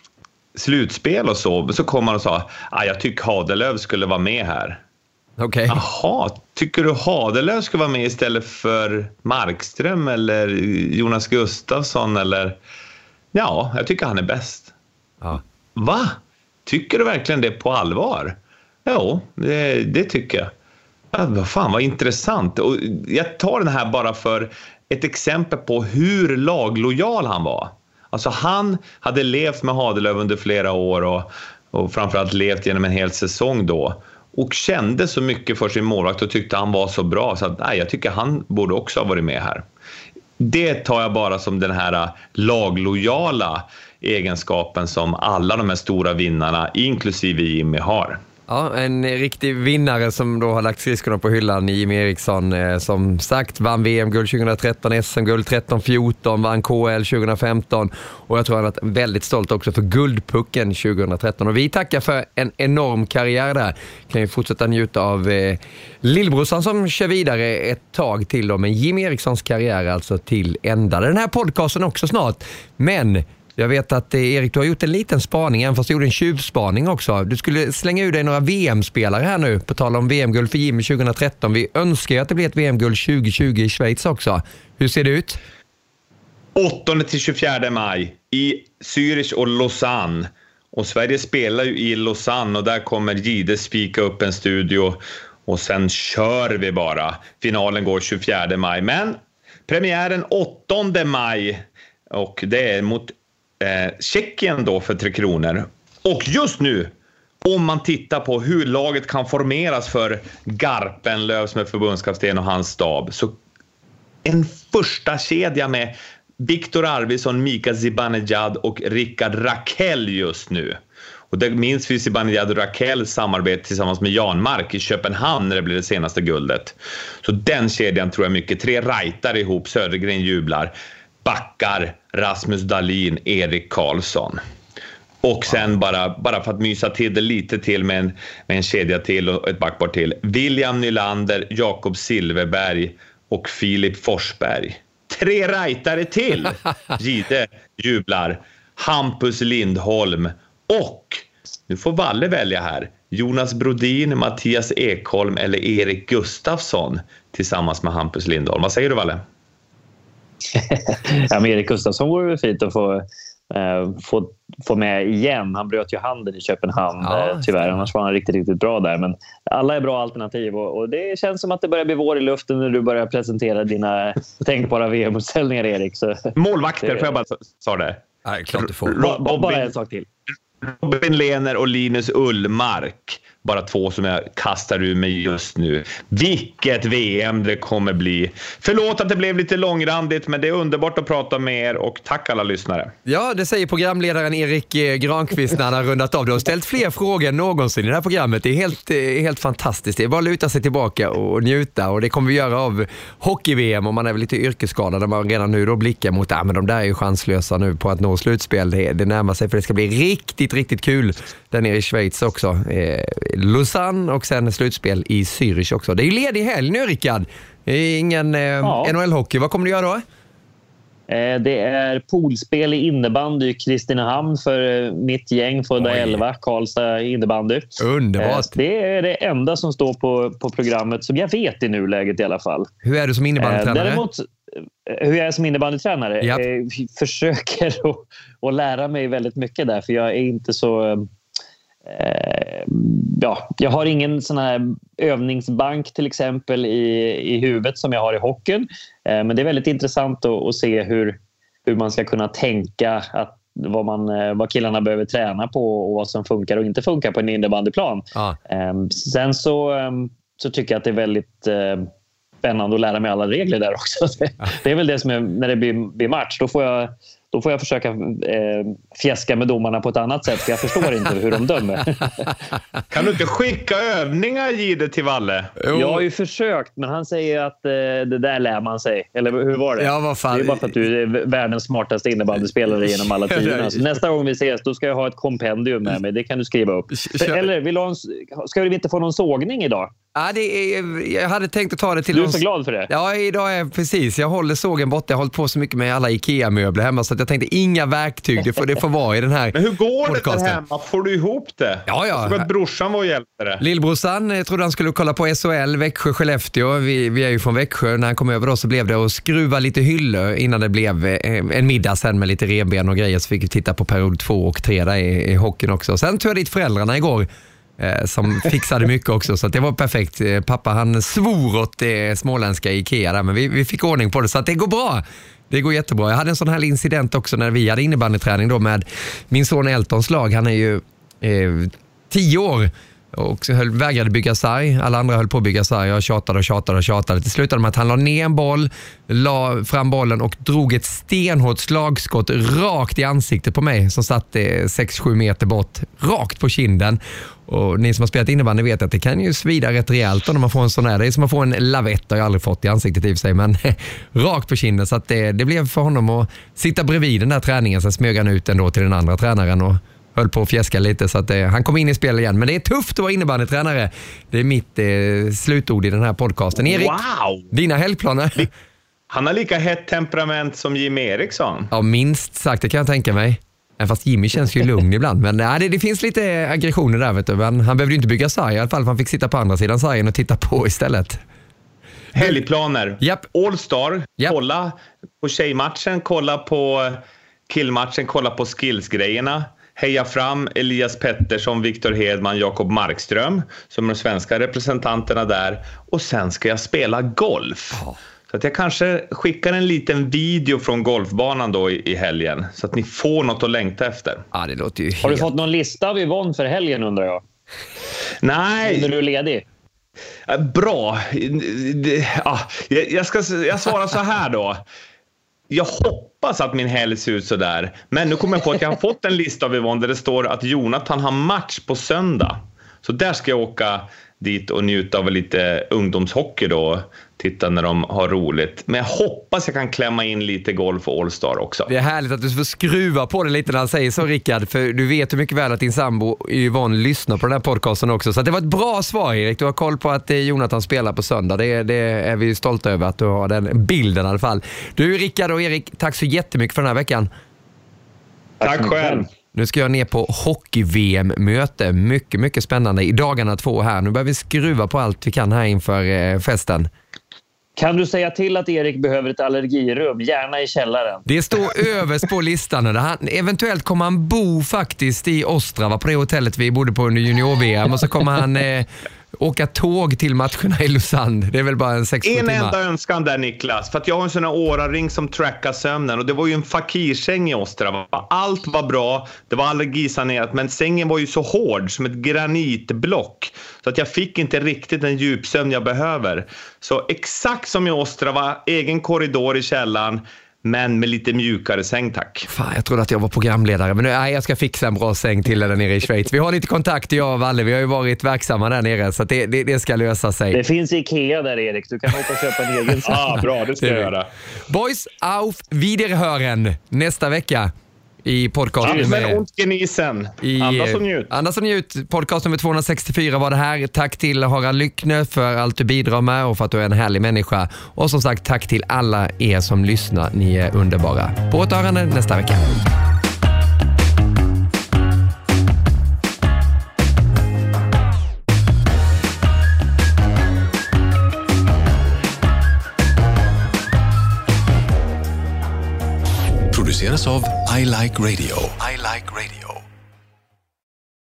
slutspel och så, så kom han och sa ah, jag tycker Hadelöv skulle vara med här. Okej. Okay. Jaha, tycker du Hadelöv ska vara med istället för Markström eller Jonas Gustafsson eller ja, jag tycker han är bäst. Ja. Va? Tycker du verkligen det på allvar? Ja, det, det tycker jag. Ja, vad fan, vad intressant. Och jag tar den här bara för ett exempel på hur laglojal han var. Alltså han hade levt med Hadelöv under flera år och, och framförallt levt genom en hel säsong då. Och kände så mycket för sin målvakt och tyckte han var så bra så att nej, jag tycker han borde också ha varit med här. Det tar jag bara som den här laglojala egenskapen som alla de här stora vinnarna, inklusive Jimmy, har. Ja, en riktig vinnare som då har lagt skridskorna på hyllan, Jimmy Eriksson, eh, som sagt vann V M-guld tjugohundratretton, S M-guld tretton fjorton, vann K L tjugohundrafemton och jag tror han är väldigt stolt också för guldpucken tjugohundratretton. Och vi tackar för en enorm karriär där. Kan ju fortsätta njuta av eh, lillbrorsan som kör vidare ett tag till då, men Jimmy Erikssons karriär alltså till ända. Den här podcasten också snart, men jag vet att eh, Erik, du har gjort en liten spaning, även fast du gjorde en tjuvspaning också. Du skulle slänga ur dig några V M-spelare här nu, på tal om V M-guld för Jimmy tjugohundratretton. Vi önskar ju att det blir ett V M-guld tjugohundratjugo i Schweiz också. Hur ser det ut? åttonde till tjugofjärde maj i Zürich och Lausanne. Och Sverige spelar ju i Lausanne och där kommer Gide spika upp en studio och sen kör vi bara. Finalen går tjugofjärde maj, men premiären åttonde maj och det är mot Eh, Tjeckien då för Tre Kronor. Och just nu, om man tittar på hur laget kan formeras för Garpenlöv som är förbundskapten och hans stab, så en första kedja med Viktor Arvidsson, Mika Zibanejad och Rickard Rakell just nu. Och det minns vi Zibanejad och Rakells samarbete tillsammans med Jan Mark i Köpenhamn när det blev det senaste guldet. Så den kedjan tror jag mycket. Tre rajtar ihop, Södergren jublar. Backar, Rasmus Dahlin, Erik Karlsson. Och sen bara, bara för att mysa till det lite till med en, med en kedja till och ett backpar till. William Nylander, Jakob Silverberg och Filip Forsberg. Tre rajtare till. Gide jublar. Hampus Lindholm och, nu får Valle välja här, Jonas Brodin, Mattias Ekholm eller Erik Gustafsson tillsammans med Hampus Lindholm. Vad säger du, Valle? Ja, men Erik Gustafsson vore väl fint att få, eh, få, få med igen. Han bröt ju handen i Köpenhamn, ja, eh, tyvärr. Annars var han riktigt, riktigt bra där. Men alla är bra alternativ och, och det känns som att det börjar bli vår i luften när du börjar presentera dina tänkbara V M-utställningar, Erik. Så, målvakter, det, får jag bara sa det? Nej, klart du får. Robin, bara en sak till. Robin Lehner och Linus Ullmark. Bara två som jag kastar ur mig just nu. Vilket V M det kommer bli. Förlåt att det blev lite långrandigt, men det är underbart att prata med er och tack alla lyssnare. Ja, det säger programledaren Erik Granqvist när han har rundat av. Du har ställt fler frågor än någonsin i det här programmet. Det är helt, helt fantastiskt. Det är bara att luta sig tillbaka och njuta, och det kommer vi göra av hockey-V M om man är väl lite yrkesskadad, där man redan nu då blickar mot att ah, men de där är ju chanslösa nu på att nå slutspel. Det, det närmar sig, för det ska bli riktigt, riktigt kul där nere i Schweiz också. Eh, Lausanne och sen slutspel i Zürich också. Det är ju ledig helg nu, Rickard. Det är ingen eh, ja. N H L-hockey. Vad kommer du göra då? Eh, det är poolspel i innebandy i Kristinehamn för mitt gäng, Födda elva, Karlstad innebandy. Underbart. Eh, det är det enda som står på, på programmet som jag vet i nuläget i alla fall. Hur är du som innebandytränare? Eh, däremot, hur jag är som innebandytränare? Yep. Eh, försöker att, att lära mig väldigt mycket där, för jag är inte så... eh, ja, jag har ingen sån här övningsbank till exempel i, i huvudet som jag har i hockeyn. Eh, men det är väldigt intressant att, att se hur, hur man ska kunna tänka att vad, man, vad killarna behöver träna på och vad som funkar och inte funkar på en innebandyplan. Ah. Eh, sen så, eh, så tycker jag att det är väldigt eh, spännande att lära mig alla regler där också. Det, det är väl det som är, när det blir, blir match, då får jag Då får jag försöka eh, fjäska med domarna på ett annat sätt, för jag förstår inte hur de dömer. Kan du inte skicka övningar, Gide, till Valle? Jag har ju försökt, men han säger att eh, det där lär man sig. Eller hur var det? Ja, vad fan. Det är bara för att du är världens smartaste innebandyspelare genom alla tiderna. Så nästa gång vi ses, då ska jag ha ett kompendium med mig. Det kan du skriva upp. Eller vill du ha en, ska vi inte få någon sågning idag? Ja, det är, jag hade tänkt att ta det till... Du är så glad för det? Ja, idag är precis. Jag håller sågen borta. Jag har hållit på så mycket med alla IKEA-möbler hemma, så att jag tänkte inga verktyg. Det får, det får vara i den här. Men hur går podcasten. Det där hemma? Får du ihop det? Ja, ja. Så att brorsan var och hjälpte det. Lillbrorsan jag trodde han skulle kolla på S H L, Växjö, Skellefteå. Vi, vi är ju från Växjö. När han kom över då så blev det att skruva lite hyllor innan det blev en middag sen med lite reben och grejer. Så fick vi titta på period två och tre där i, i hockeyn också. Sen tog jag dit föräldrarna igår. Som fixade mycket också, så att det var perfekt. Pappa han svor åt det småländska IKEA där, men vi, vi fick ordning på det, så att det går bra. Det går jättebra. Jag hade en sån här incident också när vi hade innebandyträning då med min son Eltons lag. Han är ju eh, tio år och höll, vägrade bygga sarg. Alla andra höll på att bygga sarg. Jag tjatade och tjatade och tjatade. Till slutade med att han la ner en boll, la fram bollen och drog ett stenhårt slagskott rakt i ansiktet på mig som satt sex sju meter bort, rakt på kinden. Och ni som har spelat innebandy vet att det kan ju svida rätt rejält om man får en sån här. Det är som att få en lavett, har jag aldrig fått i ansiktet i och för sig, men rakt på kinden. Så att det, det blev för honom att sitta bredvid den där träningen. Sen smög han ut ändå till den andra tränaren och höll på att fjäska lite, så att det, han kom in i spel igen. Men det är tufft att vara innebandytränare. Det är mitt eh, slutord i den här podcasten. Erik, wow. Dina helgplaner? Han har lika hett temperament som Jim Eriksson. Ja, minst sagt, det kan jag tänka mig. Även fast Jimmy känns ju lugn ibland. Men nej, det, det finns lite aggressioner där, vet du. Men han behövde ju inte bygga sarg i alla fall, för han fick sitta på andra sidan sargen och titta på istället. Helgplaner. Yep. All-star. Yep. Kolla på tjejmatchen, kolla på killmatchen, kolla på skillsgrejerna. Heja fram Elias Pettersson, Viktor Hedman, Jakob Markström som är de svenska representanterna där. Och sen ska jag spela golf. Oh. Så att jag kanske skickar en liten video från golfbanan då i, i helgen. Så att ni får något att längta efter. Ja, det låter ju helt... Har du fått någon lista av Yvonne för helgen, undrar jag? Nej. När du är ledig? Bra. Ja, jag, ska, jag svarar så här då. Jag hoppas att min helg ser ut så där. Men nu kommer jag på att jag har fått en lista av Yvonne där det står att Jonathan har match på söndag. Så där ska jag åka dit och njuta av lite ungdomshockey då. Titta när de har roligt. Men jag hoppas jag kan klämma in lite golf och All-Star också. Det är härligt att du får skruva på det lite när han säger så, Rickard. För du vet hur mycket väl att din sambo Yvonne lyssnar på den här podcasten också. Så det var ett bra svar, Erik. Du har koll på att Jonathan spelar på söndag. Det, det är vi stolta över att du har den bilden i alla fall. Du, Rickard och Erik, tack så jättemycket för den här veckan. Tack, tack själv. Nu ska jag ner på hockey-V M-möte. Mycket, mycket spännande i dagarna två här. Nu börjar vi skruva på allt vi kan här inför eh, festen. Kan du säga till att Erik behöver ett allergirum, gärna i källaren? Det står överst på listan. Han, eventuellt kommer han bo faktiskt i Ostrava på det hotellet vi bodde på under junior-V M. Och så kommer han eh, åka tåg till matcherna i Lausanne. Det är väl bara en sex timmar. En enda önskan där, Niklas. För att jag har en sån här åraring som trackar sömnen. Och det var ju en fakirsäng i Ostrava. Allt var bra. Det var allergisanerat. Men sängen var ju så hård som ett granitblock. Så att jag fick inte riktigt den djupsömn jag behöver. Så exakt som i Ostrava. Egen korridor i källaren. Men med lite mjukare säng, tack. Fan, jag trodde att jag var programledare. Men nu, nej, jag ska fixa en bra säng till där nere i Schweiz. Vi har lite kontakt, jag och Valle. Vi har ju varit verksamma där nere. Så att det, det, det ska lösa sig. Det finns IKEA där, Erik. Du kan åka och köpa en egen säng. Ja, bra. Det ska jag göra. Boys, auf Wiederhören nästa vecka. I podcasten ja, med ont genisen. Andas och njut. Andas och njut. Podcast nummer tvåhundrasextiofyra var det här. Tack till Harald Lyckner för allt du bidrar med och för att du är en härlig människa. Och som sagt, tack till alla er som lyssnar. Ni är underbara. På återhörande nästa vecka. Produceras av I Like Radio. I Like Radio.